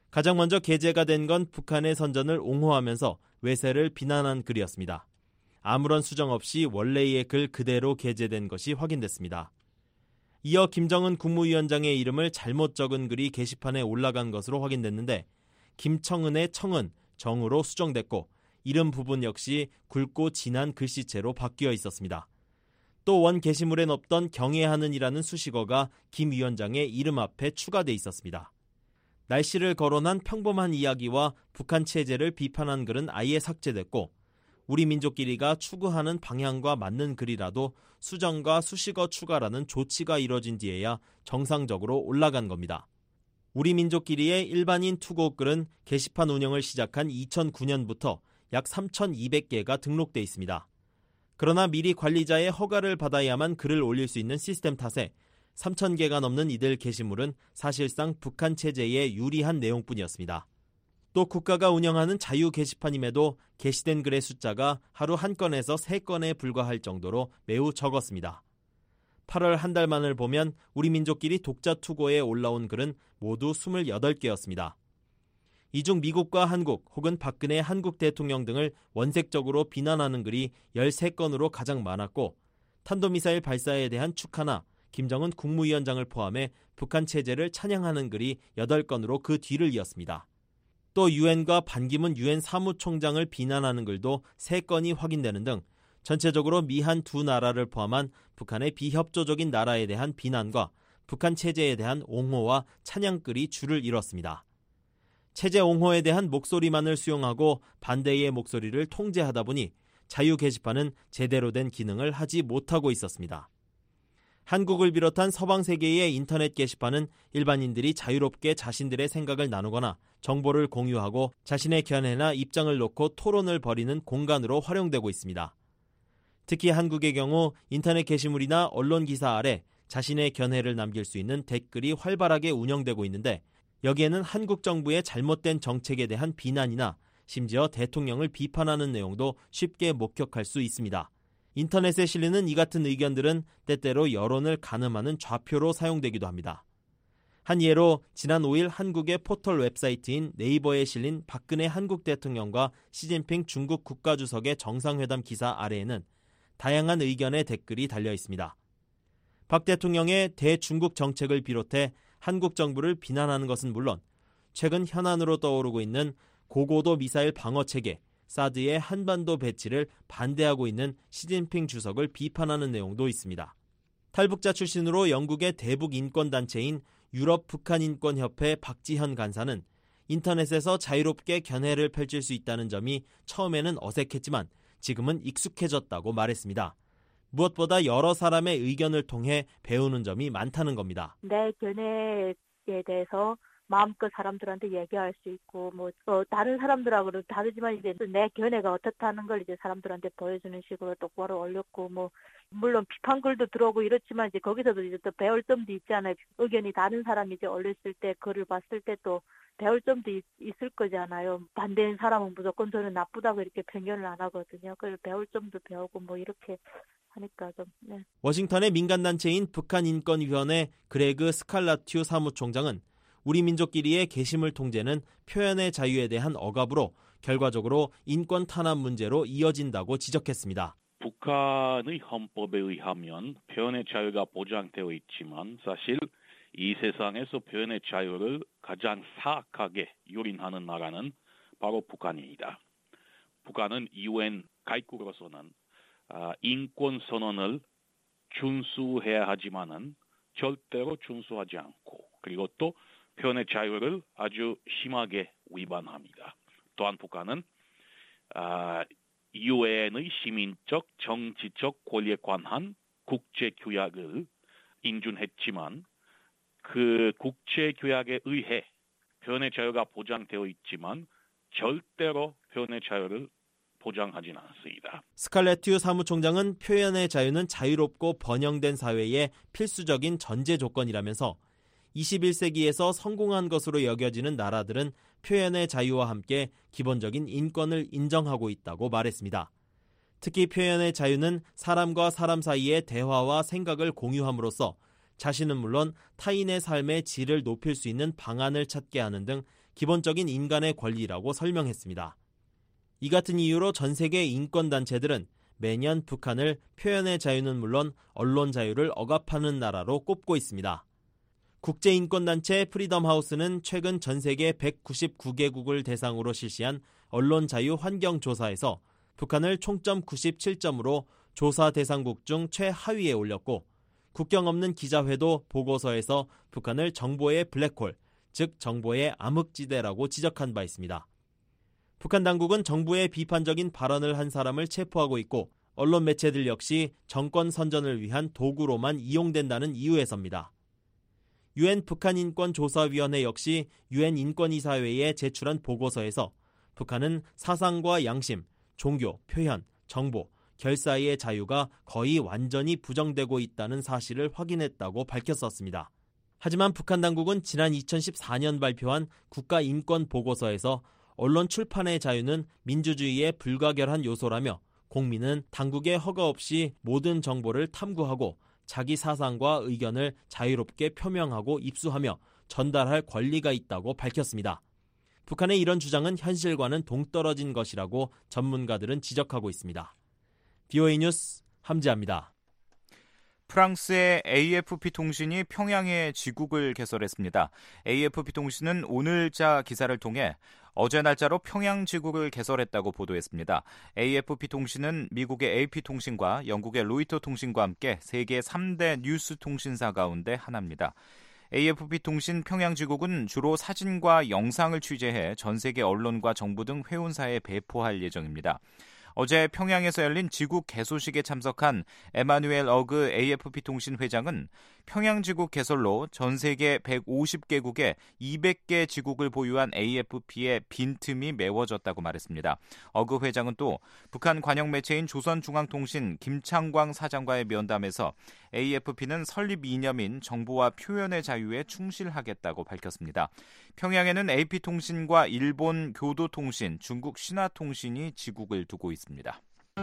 가장 먼저 게재가 된 건 북한의 선전을 옹호하면서 외세를 비난한 글이었습니다. 아무런 수정 없이 원래의 글 그대로 게재된 것이 확인됐습니다. 이어 김정은 국무위원장의 이름을 잘못 적은 글이 게시판에 올라간 것으로 확인됐는데 김청은의 청은 정으로 수정됐고 이름 부분 역시 굵고 진한 글씨체로 바뀌어 있었습니다. 또 원 게시물엔 없던 경애하는이라는 수식어가 김 위원장의 이름 앞에 추가돼 있었습니다. 날씨를 거론한 평범한 이야기와 북한 체제를 비판한 글은 아예 삭제됐고 우리 민족끼리가 추구하는 방향과 맞는 글이라도 수정과 수식어 추가라는 조치가 이뤄진 뒤에야 정상적으로 올라간 겁니다. 우리 민족끼리의 일반인 투고 글은 게시판 운영을 시작한 이천구 년부터 약 삼천이백 개가 등록돼 있습니다. 그러나 미리 관리자의 허가를 받아야만 글을 올릴 수 있는 시스템 탓에 삼천 개가 넘는 이들 게시물은 사실상 북한 체제에 유리한 내용뿐이었습니다. 또 국가가 운영하는 자유 게시판임에도 게시된 글의 숫자가 하루 한 건에서 세 건에 불과할 정도로 매우 적었습니다. 팔월 한 달만을 보면 우리 민족끼리 독자 투고에 올라온 글은 모두 스물여덟 개였습니다. 이 중 미국과 한국 혹은 박근혜 한국 대통령 등을 원색적으로 비난하는 글이 열세 건으로 가장 많았고 탄도미사일 발사에 대한 축하나 김정은 국무위원장을 포함해 북한 체제를 찬양하는 글이 여덟 건으로 그 뒤를 이었습니다. 또 유엔과 반기문 유엔 사무총장을 비난하는 글도 세 건이 확인되는 등 전체적으로 미한 두 나라를 포함한 북한의 비협조적인 나라에 대한 비난과 북한 체제에 대한 옹호와 찬양글이 줄을 이뤘습니다. 체제 옹호에 대한 목소리만을 수용하고 반대의 목소리를 통제하다 보니 자유 게시판은 제대로 된 기능을 하지 못하고 있었습니다. 한국을 비롯한 서방 세계의 인터넷 게시판은 일반인들이 자유롭게 자신들의 생각을 나누거나 정보를 공유하고 자신의 견해나 입장을 놓고 토론을 벌이는 공간으로 활용되고 있습니다. 특히 한국의 경우 인터넷 게시물이나 언론 기사 아래 자신의 견해를 남길 수 있는 댓글이 활발하게 운영되고 있는데 여기에는 한국 정부의 잘못된 정책에 대한 비난이나 심지어 대통령을 비판하는 내용도 쉽게 목격할 수 있습니다. 인터넷에 실리는 이 같은 의견들은 때때로 여론을 가늠하는 좌표로 사용되기도 합니다. 한 예로 지난 오 일 한국의 포털 웹사이트인 네이버에 실린 박근혜 한국 대통령과 시진핑 중국 국가주석의 정상회담 기사 아래에는 다양한 의견의 댓글이 달려 있습니다. 박 대통령의 대중국 정책을 비롯해 한국 정부를 비난하는 것은 물론 최근 현안으로 떠오르고 있는 고고도 미사일 방어체계 사드의 한반도 배치를 반대하고 있는 시진핑 주석을 비판하는 내용도 있습니다. 탈북자 출신으로 영국의 대북 인권단체인 유럽 북한인권협회 박지현 간사는 인터넷에서 자유롭게 견해를 펼칠 수 있다는 점이 처음에는 어색했지만 지금은 익숙해졌다고 말했습니다. 무엇보다 여러 사람의 의견을 통해 배우는 점이 많다는 겁니다. 내 견해에 대해서 마음껏 사람들한테 얘기할 수 있고, 뭐, 어, 다른 사람들하고는 다르지만 이제 내 견해가 어떻다는 걸 이제 사람들한테 보여주는 식으로 똑바로 올렸고, 뭐, 물론 비판글도 들어오고 이렇지만 이제 거기서도 이제 또 배울 점도 있잖아요. 의견이 다른 사람이 이제 올렸을 때, 글을 봤을 때 또 배울 점도 있, 있을 거잖아요. 반대인 사람은 무조건 저는 나쁘다고 이렇게 편견을 안 하거든요. 그래서 배울 점도 배우고 뭐 이렇게 하니까 좀, 네. 워싱턴의 민간단체인 북한인권위원회 그레그 스칼라튜 사무총장은 우리 민족끼리의 게시물 통제는 표현의 자유에 대한 억압으로 결과적으로 인권 탄압 문제로 이어진다고 지적했습니다. 북한의 헌법에 의하면 표현의 자유가 보장되어 있지만 사실 이 세상에서 표현의 자유를 가장 사악하게 유린하는 나라는 바로 북한입니다. 북한은 유엔 가입국으로서는 인권 선언을 준수해야 하지만은 절대로 준수하지 않고 그리고 또 표현의 자유를 아주 심하게 위반합니다. 또한 북한은 유엔의 시민적, 정치적 권리에 관한 국제규약을 인준했지만 그 국제규약에 의해 표현의 자유가 보장되어 있지만 절대로 표현의 자유를 보장하진 않습니다. 스칼레튜 사무총장은 표현의 자유는 자유롭고 번영된 사회의 필수적인 전제 조건이라면서 이십일 세기에서 성공한 것으로 여겨지는 나라들은 표현의 자유와 함께 기본적인 인권을 인정하고 있다고 말했습니다. 특히 표현의 자유는 사람과 사람 사이의 대화와 생각을 공유함으로써 자신은 물론 타인의 삶의 질을 높일 수 있는 방안을 찾게 하는 등 기본적인 인간의 권리라고 설명했습니다. 이 같은 이유로 전 세계 인권단체들은 매년 북한을 표현의 자유는 물론 언론 자유를 억압하는 나라로 꼽고 있습니다. 국제인권단체 프리덤하우스는 최근 전 세계 백구십구 개국을 대상으로 실시한 언론 자유 환경조사에서 북한을 총점 구십칠 점으로 조사 대상국 중 최하위에 올렸고, 국경 없는 기자회도 보고서에서 북한을 정보의 블랙홀, 즉 정보의 암흑지대라고 지적한 바 있습니다. 북한 당국은 정부의 비판적인 발언을 한 사람을 체포하고 있고, 언론 매체들 역시 정권 선전을 위한 도구로만 이용된다는 이유에서입니다. 유엔 북한인권조사위원회 역시 유엔 인권이사회에 제출한 보고서에서 북한은 사상과 양심, 종교, 표현, 정보, 결사의 자유가 거의 완전히 부정되고 있다는 사실을 확인했다고 밝혔었습니다. 하지만 북한 당국은 지난 이천십사 년 발표한 국가인권보고서에서 언론 출판의 자유는 민주주의의 불가결한 요소라며 공민은 당국의 허가 없이 모든 정보를 탐구하고 자기 사상과 의견을 자유롭게 표명하고 입수하며 전달할 권리가 있다고 밝혔습니다. 북한의 이런 주장은 현실과는 동떨어진 것이라고 전문가들은 지적하고 있습니다. 비오에이 뉴스 함지아입니다. 프랑스의 에이에프피 통신이 평양에 지국을 개설했습니다. 에이에프피 통신은 오늘자 기사를 통해 어제 날짜로 평양 지국을 개설했다고 보도했습니다. 에이에프피 통신은 미국의 에이피 통신과 영국의 로이터 통신과 함께 세계 삼 대 뉴스 통신사 가운데 하나입니다. 에이에프피 통신 평양 지국은 주로 사진과 영상을 취재해 전 세계 언론과 정부 등 회원사에 배포할 예정입니다. 어제 평양에서 열린 지국 개소식에 참석한 에마누엘 어그 에이에프피 통신 회장은 평양 지국 개설로 전 세계 백오십 개국에 이백 개 지국을 보유한 에이에프피의 빈틈이 메워졌다고 말했습니다. 어그 회장은 또 북한 관영 매체인 조선중앙통신 김창광 사장과의 면담에서 에이에프피는 설립 이념인 정보와 표현의 자유에 충실하겠다고 밝혔습니다. 평양에는 에이피통신과 일본 교도통신, 중국 신화통신이 지국을 두고 있습니다.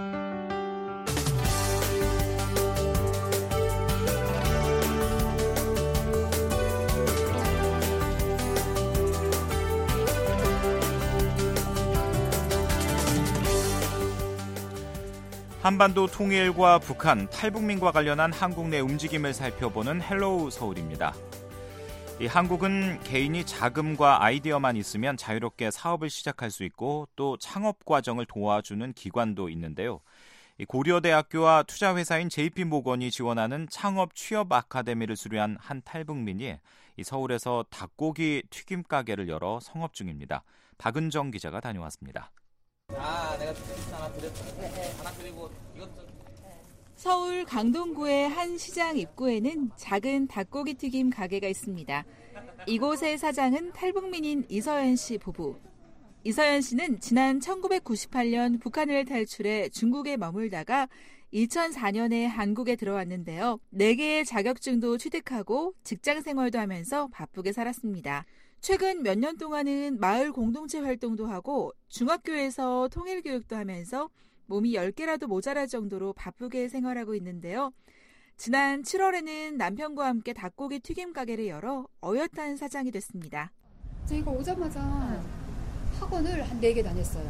한반도 통일과 북한, 탈북민과 관련한 한국 내 움직임을 살펴보는 헬로우 서울입니다. 이 한국은 개인이 자금과 아이디어만 있으면 자유롭게 사업을 시작할 수 있고 또 창업 과정을 도와주는 기관도 있는데요. 이 고려대학교와 투자회사인 제이피모건이 지원하는 창업 취업 아카데미를 수료한 한 탈북민이 이 서울에서 닭고기 튀김 가게를 열어 성업 중입니다. 박은정 기자가 다녀왔습니다. 아, 내가 하나 드렸다. 네, 네. 하나 그리고 이것도. 서울 강동구의 한 시장 입구에는 작은 닭고기 튀김 가게가 있습니다. 이곳의 사장은 탈북민인 이서연 씨 부부. 이서연 씨는 지난 천구백구십팔 년 북한을 탈출해 중국에 머물다가 이천사 년에 한국에 들어왔는데요. 네 개의 자격증도 취득하고 직장 생활도 하면서 바쁘게 살았습니다. 최근 몇 년 동안은 마을 공동체 활동도 하고 중학교에서 통일교육도 하면서 몸이 열 개라도 모자랄 정도로 바쁘게 생활하고 있는데요. 지난 칠월에는 남편과 함께 닭고기 튀김 가게를 열어 어엿한 사장이 됐습니다. 저희가 오자마자 학원을 한 네 개 다녔어요.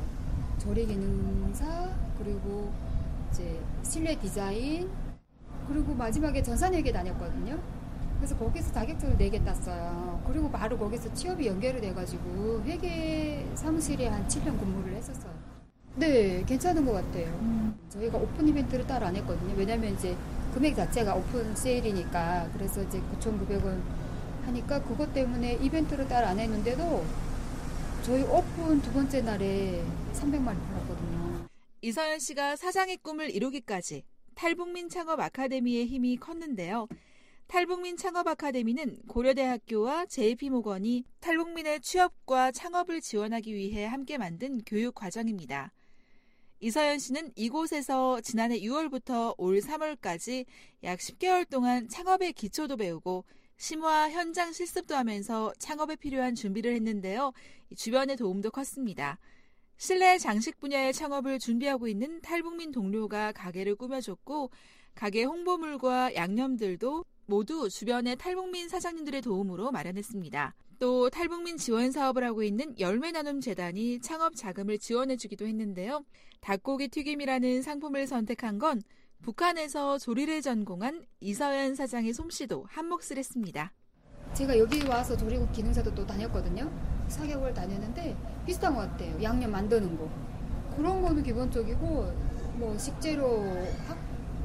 조리기능사, 그리고 이제 실내 디자인, 그리고 마지막에 전산회계 다녔거든요. 그래서 거기서 자격증을 네 개 땄어요. 그리고 바로 거기서 취업이 연결이 돼가지고 회계 사무실에 한 칠 년 근무를 했었어요. 네, 괜찮은 것 같아요. 음. 저희가 오픈 이벤트를 따로 안 했거든요. 왜냐면 이제 금액 자체가 오픈 세일이니까. 그래서 이제 구천구백 원 하니까 그것 때문에 이벤트를 따로 안 했는데도 저희 오픈 두 번째 날에 삼백만 원 팔았거든요. 이서연 씨가 사장의 꿈을 이루기까지 탈북민 창업 아카데미의 힘이 컸는데요. 탈북민 창업 아카데미는 고려대학교와 제이피모건이 탈북민의 취업과 창업을 지원하기 위해 함께 만든 교육 과정입니다. 이서연 씨는 이곳에서 지난해 유월부터 올 삼월까지 약 십 개월 동안 창업의 기초도 배우고 심화 현장 실습도 하면서 창업에 필요한 준비를 했는데요. 주변의 도움도 컸습니다. 실내 장식 분야의 창업을 준비하고 있는 탈북민 동료가 가게를 꾸며줬고 가게 홍보물과 양념들도 모두 주변의 탈북민 사장님들의 도움으로 마련했습니다. 또 탈북민 지원 사업을 하고 있는 열매나눔재단이 창업 자금을 지원해주기도 했는데요. 닭고기 튀김이라는 상품을 선택한 건 북한에서 조리를 전공한 이서연 사장의 솜씨도 한몫을 했습니다. 제가 여기 와서 조리국 기능사도 또 다녔거든요. 사 개월 다녔는데 비슷한 것 같아요. 양념 만드는 거. 그런 거는 기본적이고 뭐 식재료학,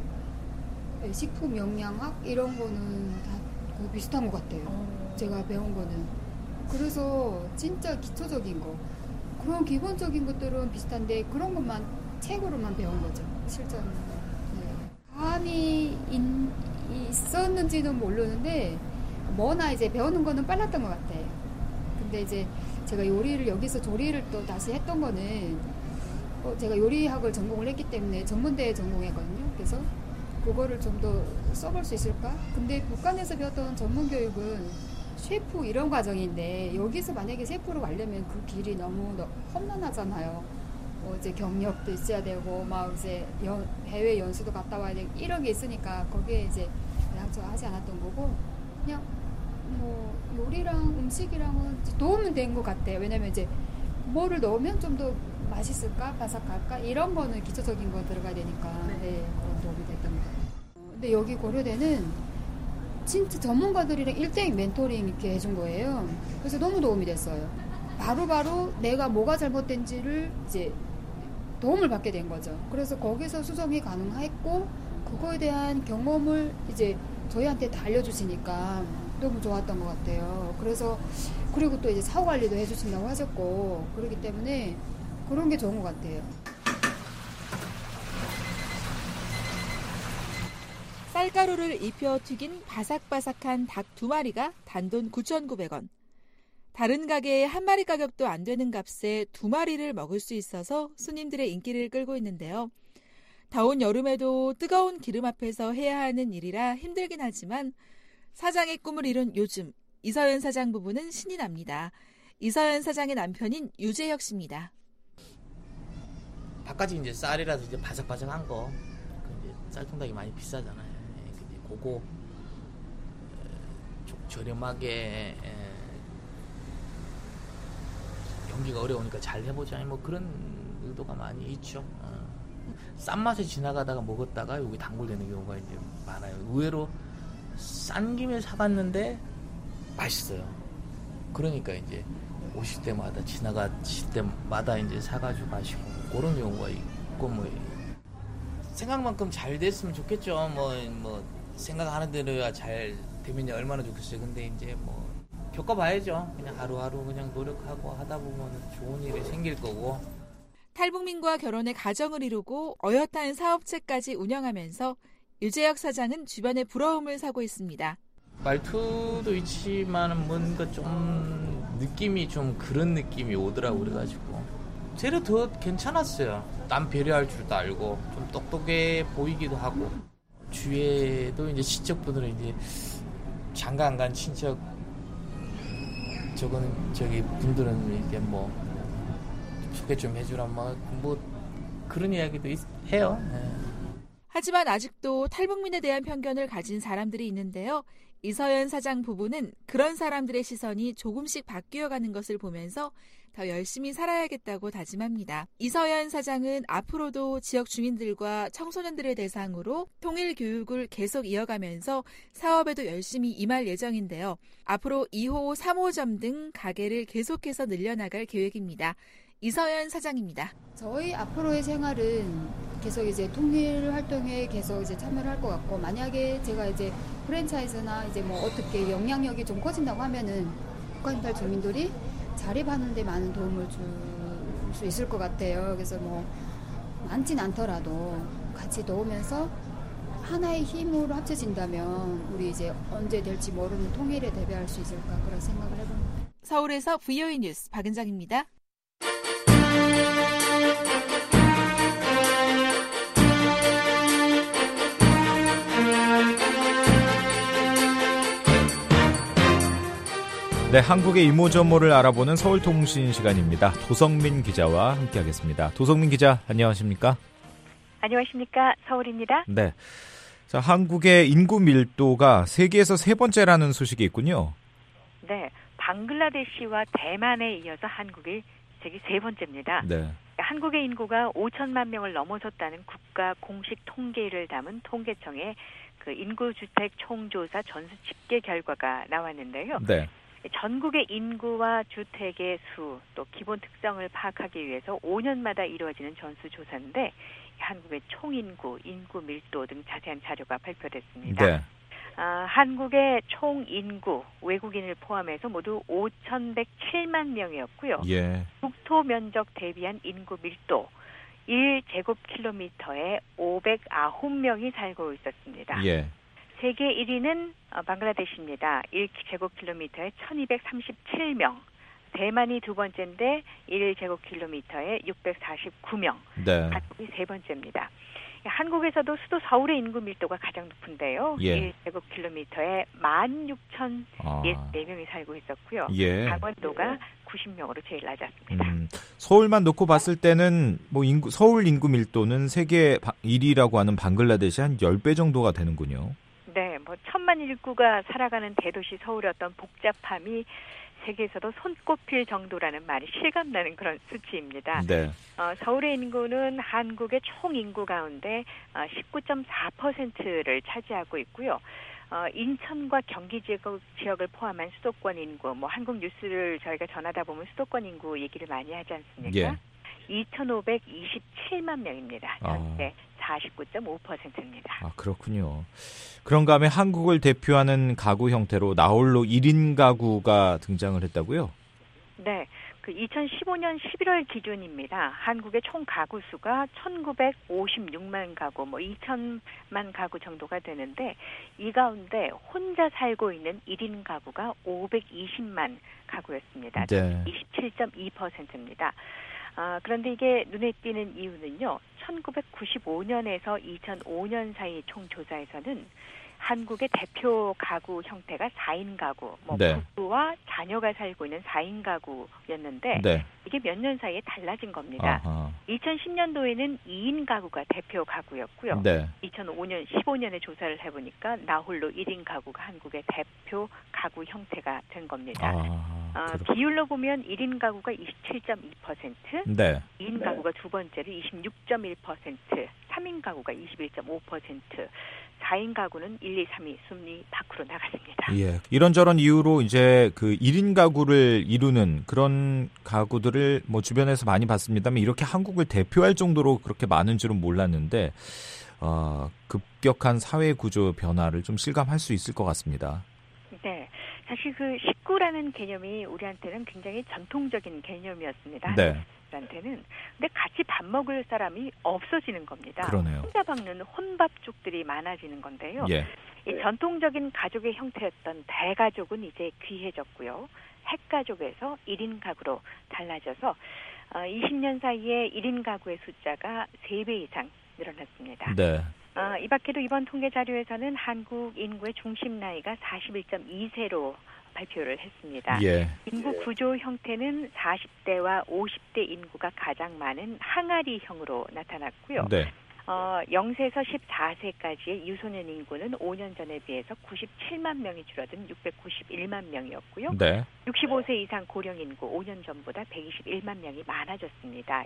식품 영양학 이런 거는 다 거의 비슷한 것 같아요. 제가 배운 거는. 그래서 진짜 기초적인 거. 그런 기본적인 것들은 비슷한데 그런 것만 책으로만 배운 거죠. 실전. 네. 감이 인, 있었는지는 모르는데 뭐나 이제 배우는 거는 빨랐던 것 같아요. 근데 이제 제가 요리를 여기서 조리를 또 다시 했던 거는 어 제가 요리학을 전공을 했기 때문에 전문대에 전공했거든요. 그래서 그거를 좀 더 써볼 수 있을까? 근데 북한에서 배웠던 전문 교육은 셰프 이런 과정인데 여기서 만약에 셰프로 가려면 그 길이 너무 험난하잖아요. 뭐 이제 경력도 있어야 되고 막 이제 연, 해외 연수도 갔다 와야 되고 이런 게 있으니까 거기에 이제 당초 하지 않았던 거고 그냥 뭐 요리랑 음식이랑은 도움은 된 것 같아요. 왜냐면 이제 뭐를 넣으면 좀 더 맛있을까 바삭할까 이런 거는 기초적인 거 들어가야 되니까 네, 그런 도움이 됐던 것 같아요. 근데 여기 고려대는 진짜 전문가들이랑 일 대일 멘토링 이렇게 해준 거예요. 그래서 너무 도움이 됐어요. 바로바로 바로 내가 뭐가 잘못된지를 이제 도움을 받게 된 거죠. 그래서 거기서 수정이 가능했고 그거에 대한 경험을 이제 저희한테 다 알려주시니까 너무 좋았던 것 같아요. 그래서 그리고 또 이제 사후 관리도 해주신다고 하셨고 그렇기 때문에 그런 게 좋은 것 같아요. 쌀가루를 입혀 튀긴 바삭바삭한 닭 두 마리가 단돈 구천구백 원. 다른 가게의 한 마리 가격도 안 되는 값에 두 마리를 먹을 수 있어서 손님들의 인기를 끌고 있는데요. 더운 여름에도 뜨거운 기름 앞에서 해야 하는 일이라 힘들긴 하지만 사장의 꿈을 이룬 요즘 이서연 사장 부부는 신이 납니다. 이서연 사장의 남편인 유재혁 씨입니다. 바깥이 이제 쌀이라서 이제 바삭바삭한 거, 그 이제 쌀통닭이 많이 비싸잖아요. 근데 그거 좀 저렴하게 경기가 어려우니까 잘 해보자 뭐 그런 의도가 많이 있죠. 어. 싼 맛에 지나가다가 먹었다가 여기 단골되는 경우가 이제 많아요. 의외로 싼 김에 사갔는데 맛있어요. 그러니까 이제 오실 때마다 지나가실 때마다 이제 사가지고 마시고 그런 경우가 있고 뭐 생각만큼 잘 됐으면 좋겠죠. 뭐, 뭐 생각하는 대로야 잘 되면 얼마나 좋겠어요. 근데 이제 뭐 겪어봐야죠. 그냥 하루하루 그냥 노력하고 하다 보면 좋은 일이 생길 거고. 탈북민과 결혼해 가정을 이루고 어엿한 사업체까지 운영하면서 유재혁 사장은 주변에 부러움을 사고 있습니다. 말투도 있지만 뭔가 좀 느낌이 좀 그런 느낌이 오더라고 그래가지고 제가 더 괜찮았어요. 남 배려할 줄도 알고 좀 똑똑해 보이기도 하고 주위에도 이제 친척분들은 이제 장가 안 간 친척 저거는 저기 분들은 이게 뭐 소개 좀 해주라 뭐, 뭐 그런 이야기도 있, 해요. 네. 하지만 아직도 탈북민에 대한 편견을 가진 사람들이 있는데요. 이서연 사장 부부는 그런 사람들의 시선이 조금씩 바뀌어가는 것을 보면서 더 열심히 살아야겠다고 다짐합니다. 이서연 사장은 앞으로도 지역 주민들과 청소년들을 대상으로 통일 교육을 계속 이어가면서 사업에도 열심히 임할 예정인데요. 앞으로 이 호, 삼 호점 등 가게를 계속해서 늘려나갈 계획입니다. 이서연 사장입니다. 저희 앞으로의 생활은 계속 이제 통일 활동에 계속 이제 참여를 할 것 같고 만약에 제가 이제 프랜차이즈나 이제 뭐 어떻게 영향력이 좀 커진다고 하면은 북한발 주민들이 자립하는 데 많은 도움을 줄 수 있을 것 같아요. 그래서 뭐 많진 않더라도 같이 도우면서 하나의 힘으로 합쳐진다면 우리 이제 언제 될지 모르는 통일에 대비할 수 있을까 그런 생각을 해봅니다. 서울에서 브이오이 뉴스 박은정입니다. 네, 한국의 이모저모를 알아보는 서울통신 시간입니다. 도성민 기자와 함께하겠습니다. 도성민 기자, 안녕하십니까? 안녕하십니까? 서울입니다. 네, 자, 한국의 인구 밀도가 세계에서 세 번째라는 소식이 있군요. 네, 방글라데시와 대만에 이어서 한국이 세계 세 번째입니다. 네. 한국의 인구가 오천만 명을 넘어섰다는 국가 공식 통계를 담은 통계청의 그 인구주택 총조사 전수 집계 결과가 나왔는데요. 네. 전국의 인구와 주택의 수, 또 기본 특성을 파악하기 위해서 오 년마다 이루어지는 전수조사인데 한국의 총인구, 인구 밀도 등 자세한 자료가 발표됐습니다. 네. 아, 한국의 총인구, 외국인을 포함해서 모두 오천백칠만 명이었고요. 예. 국토 면적 대비한 인구 밀도 일 제곱킬로미터에 오백구 명이 살고 있었습니다. 예. 세계 일 위는 방글라데시입니다. 일 제곱킬로미터에 천이백삼십칠 명. 대만이 두 번째인데 일 제곱킬로미터에 육백사십구 명. 네. 한국이 세 번째입니다. 한국에서도 수도 서울의 인구 밀도가 가장 높은데요. 예. 일 제곱킬로미터에 만 육천십사 명이 아. 살고 있었고요. 예. 강원도가 구십 명으로 제일 낮았습니다. 음, 서울만 놓고 봤을 때는 뭐 인구, 서울 인구 밀도는 세계 일 위라고 하는 방글라데시 한 십 배 정도가 되는군요. 네, 뭐 천만 일구가 살아가는 대도시 서울의 어떤 복잡함이 세계에서도 손꼽힐 정도라는 말이 실감나는 그런 수치입니다. 네. 어, 서울의 인구는 한국의 총 인구 가운데 어, 십구 점 사 퍼센트를 차지하고 있고요. 어, 인천과 경기 지역, 지역을 포함한 수도권 인구, 뭐 한국 뉴스를 저희가 전하다 보면 수도권 인구 얘기를 많이 하지 않습니까? 예. 이천오백이십칠만 명입니다. 전체 아. 사십구 점 오 퍼센트입니다. 아, 그렇군요. 그런가 하면 한국을 대표하는 가구 형태로 나홀로 일 인 가구가 등장을 했다고요? 네. 그 이천십오 년 십일월 기준입니다. 한국의 총 가구 수가 천구백오십육만 가구, 뭐 이천만 가구 정도가 되는데 이 가운데 혼자 살고 있는 일 인 가구가 오백이십만 가구였습니다. 네. 이십칠 점 이 퍼센트입니다. 아, 그런데 이게 눈에 띄는 이유는요. 천구백구십오 년에서 이천오 년 사이 총조사에서는 한국의 대표 가구 형태가 사 인 가구, 뭐 네. 부부와 자녀가 살고 있는 사 인 가구였는데 네. 이게 몇 년 사이에 달라진 겁니다. 아하. 이천십 년도에는 이 인 가구가 대표 가구였고요. 네. 이천오 년, 십오 년에 조사를 해보니까 나홀로 일 인 가구가 한국의 대표 가구 형태가 된 겁니다. 아, 어, 비율로 보면 일 인 가구가 이십칠 점 이 퍼센트, 네. 이 인 가구가 두 번째로 이십육 점 일 퍼센트, 삼 인 가구가 이십일 점 오 퍼센트, 사 인 가구는 일, 이, 삼 위 순위 밖으로 나갔습니다. 예. 이런저런 이유로 이제 그 일 인 가구를 이루는 그런 가구들을 뭐 주변에서 많이 봤습니다만 이렇게 한국을 대표할 정도로 그렇게 많은 줄은 몰랐는데 어, 급격한 사회 구조 변화를 좀 실감할 수 있을 것 같습니다. 네. 사실 그 식구라는 개념이 우리한테는 굉장히 전통적인 개념이었습니다. 네. 한테는 근데 같이 밥 먹을 사람이 없어지는 겁니다. 그러네요. 혼자 먹는 혼밥족들이 많아지는 건데요. 예. 이 전통적인 가족의 형태였던 대가족은 이제 귀해졌고요. 핵가족에서 일 인 가구로 달라져서 어, 이십 년 사이에 일 인 가구의 숫자가 세 배 이상 늘어났습니다. 네. 어, 이 밖에도 이번 통계 자료에서는 한국 인구의 중심 나이가 사십일 점 이 세로 발표를 했습니다. 예. 인구 구조 형태는 사십 대와 오십 대 인구가 가장 많은 항아리형으로 나타났고요. 네. 어, 영 세에서 십사 세까지의 유소년 인구는 오 년 전에 비해서 구십칠만 명이 줄어든 육백구십일만 명이었고요. 네. 육십오 세 이상 고령 인구 오 년 전보다 백이십일만 명이 많아졌습니다.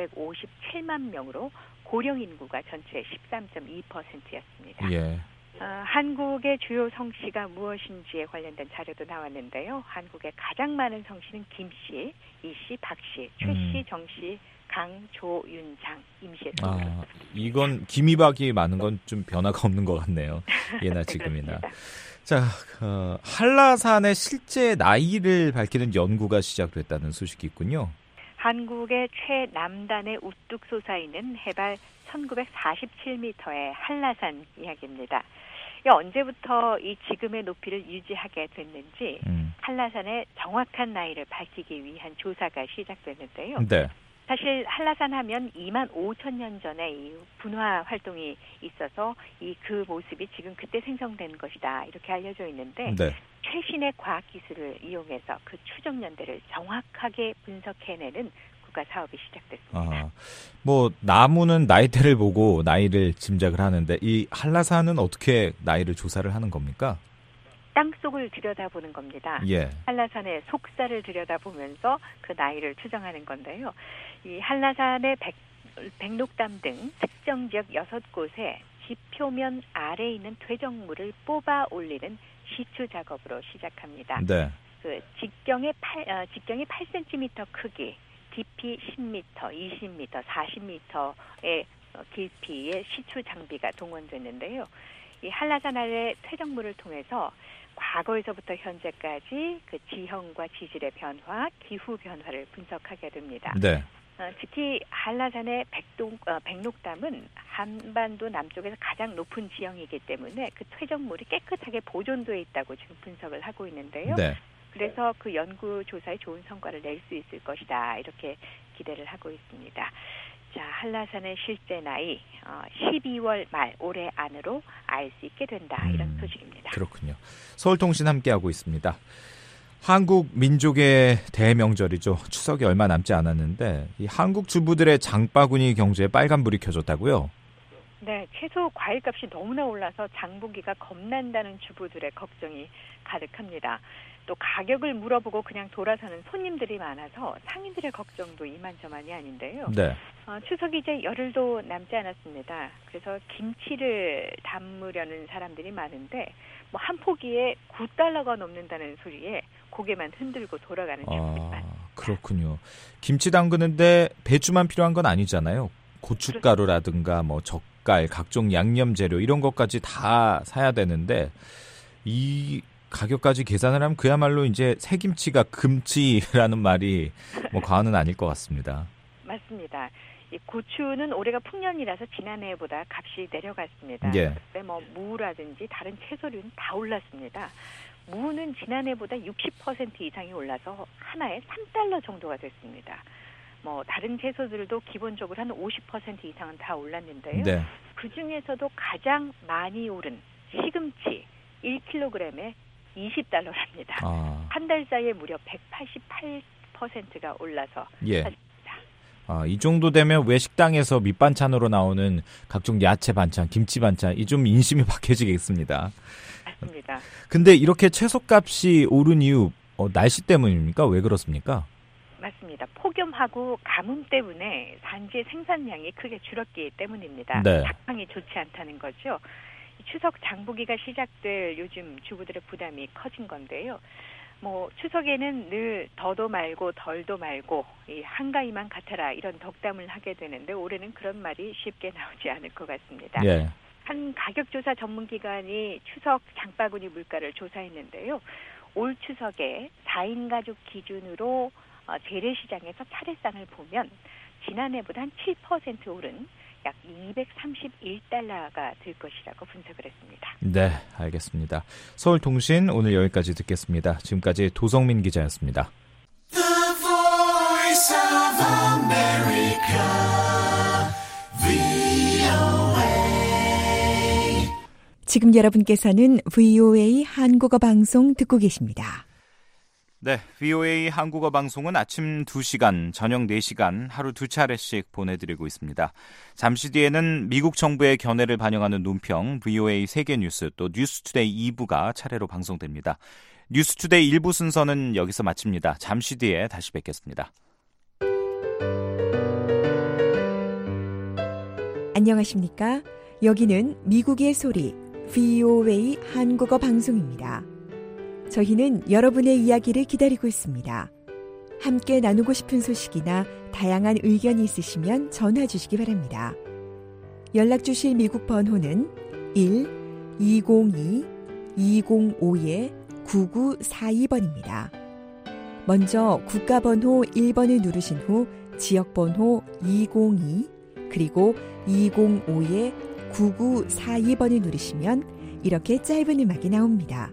육백오십칠만 명으로 고령 인구가 전체의 십삼 점 이 퍼센트였습니다. 예. 어, 한국의 주요 성씨가 무엇인지에 관련된 자료도 나왔는데요. 한국의 가장 많은 성씨는 김씨, 이씨, 박씨, 최씨, 음. 정씨, 강, 조, 윤, 장, 임씨의 아, 이건 김이박이 많은 건 좀 변화가 없는 것 같네요. 예나 지금이나. 자, 어, 한라산의 실제 나이를 밝히는 연구가 시작됐다는 소식이 있군요. 한국의 최남단에 우뚝 솟아있는 해발 천구백사십칠 미터의 한라산 이야기입니다. 언제부터 이 지금의 높이를 유지하게 됐는지 음. 한라산의 정확한 나이를 밝히기 위한 조사가 시작됐는데요. 네. 사실 한라산 하면 이만 오천 년 전에 이 분화 활동이 있어서 이 그 모습이 지금 그때 생성된 것이다 이렇게 알려져 있는데 네. 최신의 과학 기술을 이용해서 그 추정 연대를 정확하게 분석해내는 국가 사업이 시작됐습니다. 아, 뭐 나무는 나이대를 보고 나이를 짐작을 하는데 이 한라산은 어떻게 나이를 조사를 하는 겁니까? 땅속을 들여다보는 겁니다. 예. 한라산의 속살을 들여다보면서 그 나이를 추정하는 건데요. 이 한라산의 백, 백록담 등 특정 지역 여섯 곳에 지표면 아래에 있는 퇴적물을 뽑아 올리는 시추 작업으로 시작합니다. 네. 그 직경의 팔, 어, 직경이 팔 센티미터 크기, 깊이 십 미터, 이십 미터, 사십 미터의 깊이의 시추 장비가 동원됐는데요. 이 한라산 아래 퇴적물을 통해서 과거에서부터 현재까지 그 지형과 지질의 변화, 기후 변화를 분석하게 됩니다. 네. 어, 특히 한라산의 백동, 어, 백록담은 한반도 남쪽에서 가장 높은 지형이기 때문에 그 퇴적물이 깨끗하게 보존되어 있다고 지금 분석을 하고 있는데요. 네. 그래서 그 연구 조사에 좋은 성과를 낼 수 있을 것이다. 이렇게 기대를 하고 있습니다. 자, 한라산의 실제 나이 어, 십이월 말 올해 안으로 알 수 있게 된다. 이런 음, 소식입니다. 그렇군요. 서울통신 함께하고 있습니다. 한국 민족의 대명절이죠. 추석이 얼마 남지 않았는데 이 한국 주부들의 장바구니 경제에 빨간불이 켜졌다고요? 네, 채소 과일값이 너무나 올라서 장보기가 겁난다는 주부들의 걱정이 가득합니다. 또 가격을 물어보고 그냥 돌아서는 손님들이 많아서 상인들의 걱정도 이만저만이 아닌데요. 네. 어, 추석이 이제 열흘도 남지 않았습니다. 그래서 김치를 담으려는 사람들이 많은데 뭐 한 포기에 구 달러가 넘는다는 소리에 고개만 흔들고 돌아가는 주부들이 아, 많습니다. 그렇군요. 김치 담그는데 배추만 필요한 건 아니잖아요. 고춧가루라든가 뭐 젓갈, 각종 양념 재료 이런 것까지 다 사야 되는데 이 가격까지 계산을 하면 그야말로 이제 새김치가 금치라는 말이 뭐 과언은 아닐 것 같습니다. 맞습니다. 이 고추는 올해가 풍년이라서 지난해보다 값이 내려갔습니다. 예. 근데 뭐 무라든지 다른 채소류는 다 올랐습니다. 무는 지난해보다 육십 퍼센트 이상이 올라서 하나에 삼 달러 정도가 됐습니다. 뭐 다른 채소들도 기본적으로 한 오십 퍼센트 이상은 다 올랐는데요. 네. 그중에서도 가장 많이 오른 시금치 일 킬로그램에 이십 달러랍니다. 아. 한 달 사이에 무려 백팔십팔 퍼센트가 올라서 예. 샀습니다. 아, 이 정도 되면 왜 식당에서 밑반찬으로 나오는 각종 야채 반찬, 김치 반찬 이 좀 인심이 박해지겠습니다. 맞습니다. 근데 이렇게 채소값이 오른 이유 어, 날씨 때문입니까? 왜 그렇습니까? 맞습니다. 폭염하고 가뭄 때문에 산지의 생산량이 크게 줄었기 때문입니다. 네. 작황이 좋지 않다는 거죠. 추석 장보기가 시작될 요즘 주부들의 부담이 커진 건데요. 뭐 추석에는 늘 더도 말고 덜도 말고 이 한가위만 같아라 이런 덕담을 하게 되는데 올해는 그런 말이 쉽게 나오지 않을 것 같습니다. 예. 한 가격조사 전문기관이 추석 장바구니 물가를 조사했는데요. 올 추석에 사 인 가족 기준으로 재래시장에서 차례상을 보면 지난해보다 한 칠 퍼센트 오른 약 이백삼십일 달러가 될 것이라고 분석을 했습니다. 네, 알겠습니다. 서울통신 오늘 여기까지 듣겠습니다. 지금까지 도성민 기자였습니다. The Voice of America, 브이오에이. 지금 여러분께서는 브이오에이 한국어 방송 듣고 계십니다. 네, 브이오에이 한국어 방송은 아침 두 시간, 저녁 네 시간 하루 두 차례씩 보내드리고 있습니다. 잠시 뒤에는 미국 정부의 견해를 반영하는 논평, 브이오에이 세계뉴스, 또 뉴스투데이 이 부가 차례로 방송됩니다. 뉴스투데이 일 부 순서는 여기서 마칩니다. 잠시 뒤에 다시 뵙겠습니다. 안녕하십니까? 여기는 미국의 소리, 브이오에이 한국어 방송입니다. 저희는 여러분의 이야기를 기다리고 있습니다. 함께 나누고 싶은 소식이나 다양한 의견이 있으시면 전화 주시기 바랍니다. 연락 주실 미국 번호는 일 이공이 이공오 구구사이 번입니다. 먼저 국가번호 일 번을 누르신 후 지역번호 이공이 그리고 이공오 구구사이 번을 누르시면 이렇게 짧은 음악이 나옵니다.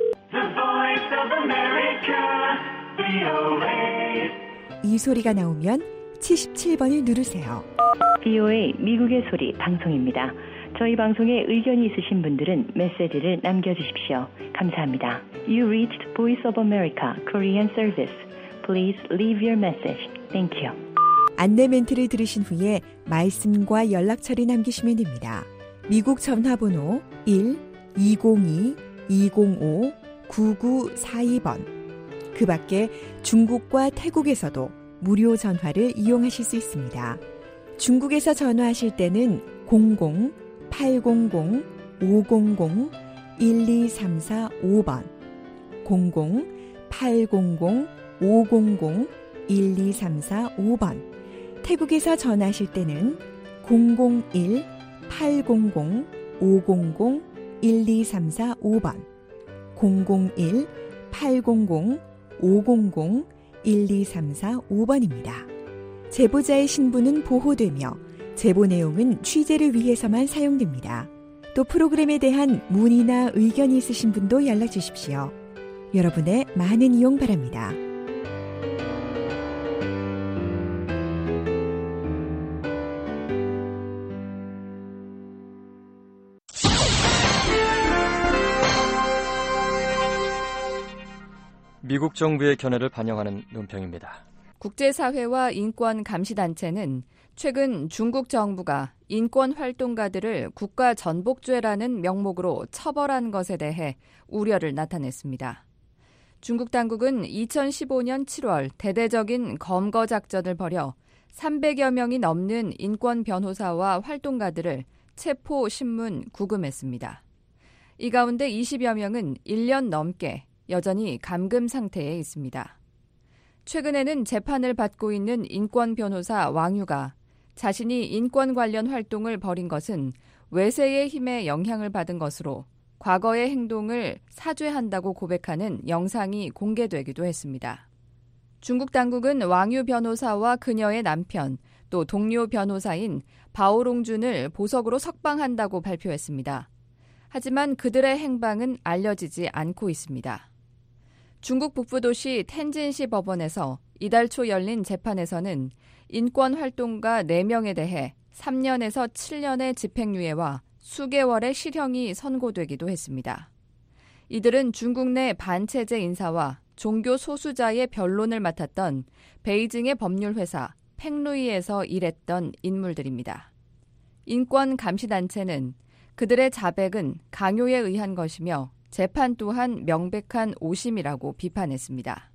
이 소리가 나오면 칠십칠 번을 누르세요. 브이오에이 미국의 소리 방송입니다. 저희 방송에 의견이 있으신 분들은 메시지를 남겨주십시오. 감사합니다. You reached Voice of America Korean Service. Please leave your message. Thank you. 안내 멘트를 들으신 후에 말씀과 연락처를 남기시면 됩니다. 미국 전화번호 일 이공이 이공오 구구사이 번. 그 밖에 중국과 태국에서도 무료 전화를 이용하실 수 있습니다. 중국에서 전화하실 때는 공공 팔공공 오공공 일이삼사오 번, 공공 팔공공 오공공 일이삼사오 번, 태국에서 전화하실 때는 공공일 팔공공 오공공 일이삼사오 번, 공공일 팔공공 오공공 일이삼사오 번입니다. 제보자의 신분은 보호되며 제보 내용은 취재를 위해서만 사용됩니다. 또 프로그램에 대한 문의나 의견이 있으신 분도 연락 주십시오. 여러분의 많은 이용 바랍니다. 미국 정부의 견해를 반영하는 논평입니다. 국제사회와 인권감시단체는 최근 중국 정부가 인권활동가들을 국가전복죄라는 명목으로 처벌한 것에 대해 우려를 나타냈습니다. 중국 당국은 이천십오 년 칠월 대대적인 검거 작전을 벌여 삼백여 명이 넘는 인권 변호사와 활동가들을 체포, 신문, 구금했습니다. 이 가운데 이십여 명은 일 년 넘게 여전히 감금 상태에 있습니다. 최근에는 재판을 받고 있는 인권 변호사 왕유가 자신이 인권 관련 활동을 벌인 것은 외세의 힘에 영향을 받은 것으로 과거의 행동을 사죄한다고 고백하는 영상이 공개되기도 했습니다. 중국 당국은 왕유 변호사와 그녀의 남편, 또 동료 변호사인 바오롱준을 보석으로 석방한다고 발표했습니다. 하지만 그들의 행방은 알려지지 않고 있습니다. 중국 북부도시 텐진시 법원에서 이달 초 열린 재판에서는 인권활동가 네 명에 대해 삼 년에서 칠 년의 집행유예와 수개월의 실형이 선고되기도 했습니다. 이들은 중국 내 반체제 인사와 종교 소수자의 변론을 맡았던 베이징의 법률회사 팽루이에서 일했던 인물들입니다. 인권감시단체는 그들의 자백은 강요에 의한 것이며 재판 또한 명백한 오심이라고 비판했습니다.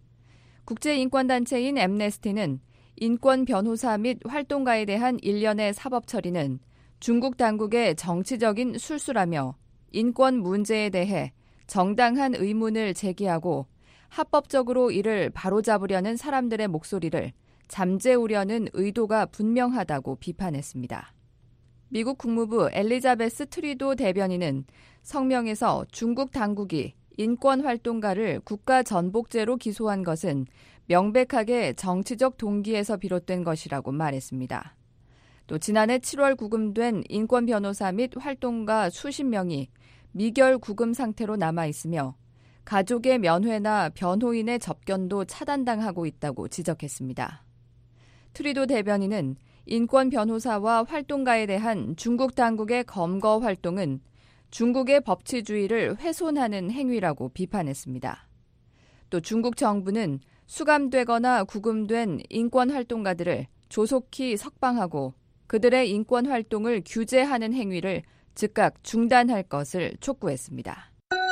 국제인권단체인 엠네스티는 인권 변호사 및 활동가에 대한 일련의 사법 처리는 중국 당국의 정치적인 술수라며 인권 문제에 대해 정당한 의문을 제기하고 합법적으로 이를 바로잡으려는 사람들의 목소리를 잠재우려는 의도가 분명하다고 비판했습니다. 미국 국무부 엘리자베스 트리도 대변인은 성명에서 중국 당국이 인권활동가를 국가전복죄로 기소한 것은 명백하게 정치적 동기에서 비롯된 것이라고 말했습니다. 또 지난해 칠월 구금된 인권 변호사 및 활동가 수십 명이 미결 구금 상태로 남아있으며 가족의 면회나 변호인의 접견도 차단당하고 있다고 지적했습니다. 트리도 대변인은 인권 변호사와 활동가에 대한 중국 당국의 검거 활동은 중국의 법치주의를 훼손하는 행위라고 비판했습니다. 또 중국 정부는 수감되거나 구금된 인권 활동가들을 조속히 석방하고 그들의 인권 활동을 규제하는 행위를 즉각 중단할 것을 촉구했습니다.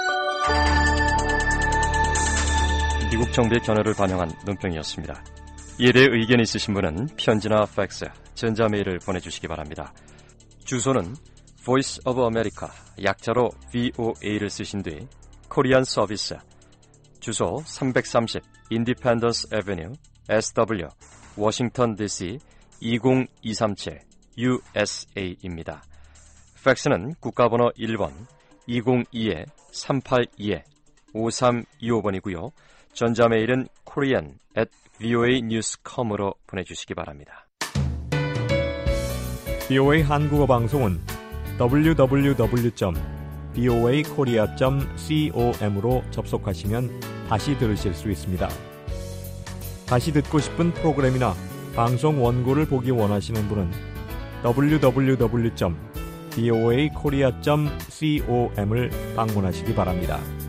미국 정부의 견해를 반영한 논평이었습니다. 이에 대해 의견이 있으신 분은 편지나 팩스, 전자메일을 보내주시기 바랍니다. 주소는 Voice of America, 약자로 브이오에이를 쓰신 뒤 코리안 서비스, 주소 삼백삼십 Independence Avenue, 에스더블유, 워싱턴 디씨 이공이삼칠 유에스에이입니다. 팩스는 국가번호 일 번 이공이 삼팔이 오삼이오 번이고요. 전자메일은 korean at 브이오에이 뉴스 닷 컴으로 보내주시기 바랍니다. 브이오에이 한국어 방송은 더블유 더블유 더블유 점 브이오에이 코리아 점 com으로 접속하시면 다시 들으실 수 있습니다. 다시 듣고 싶은 프로그램이나 방송 원고를 보기 원하시는 분은 더블유 더블유 더블유 점 브이오에이 코리아 점 com을 방문하시기 바랍니다.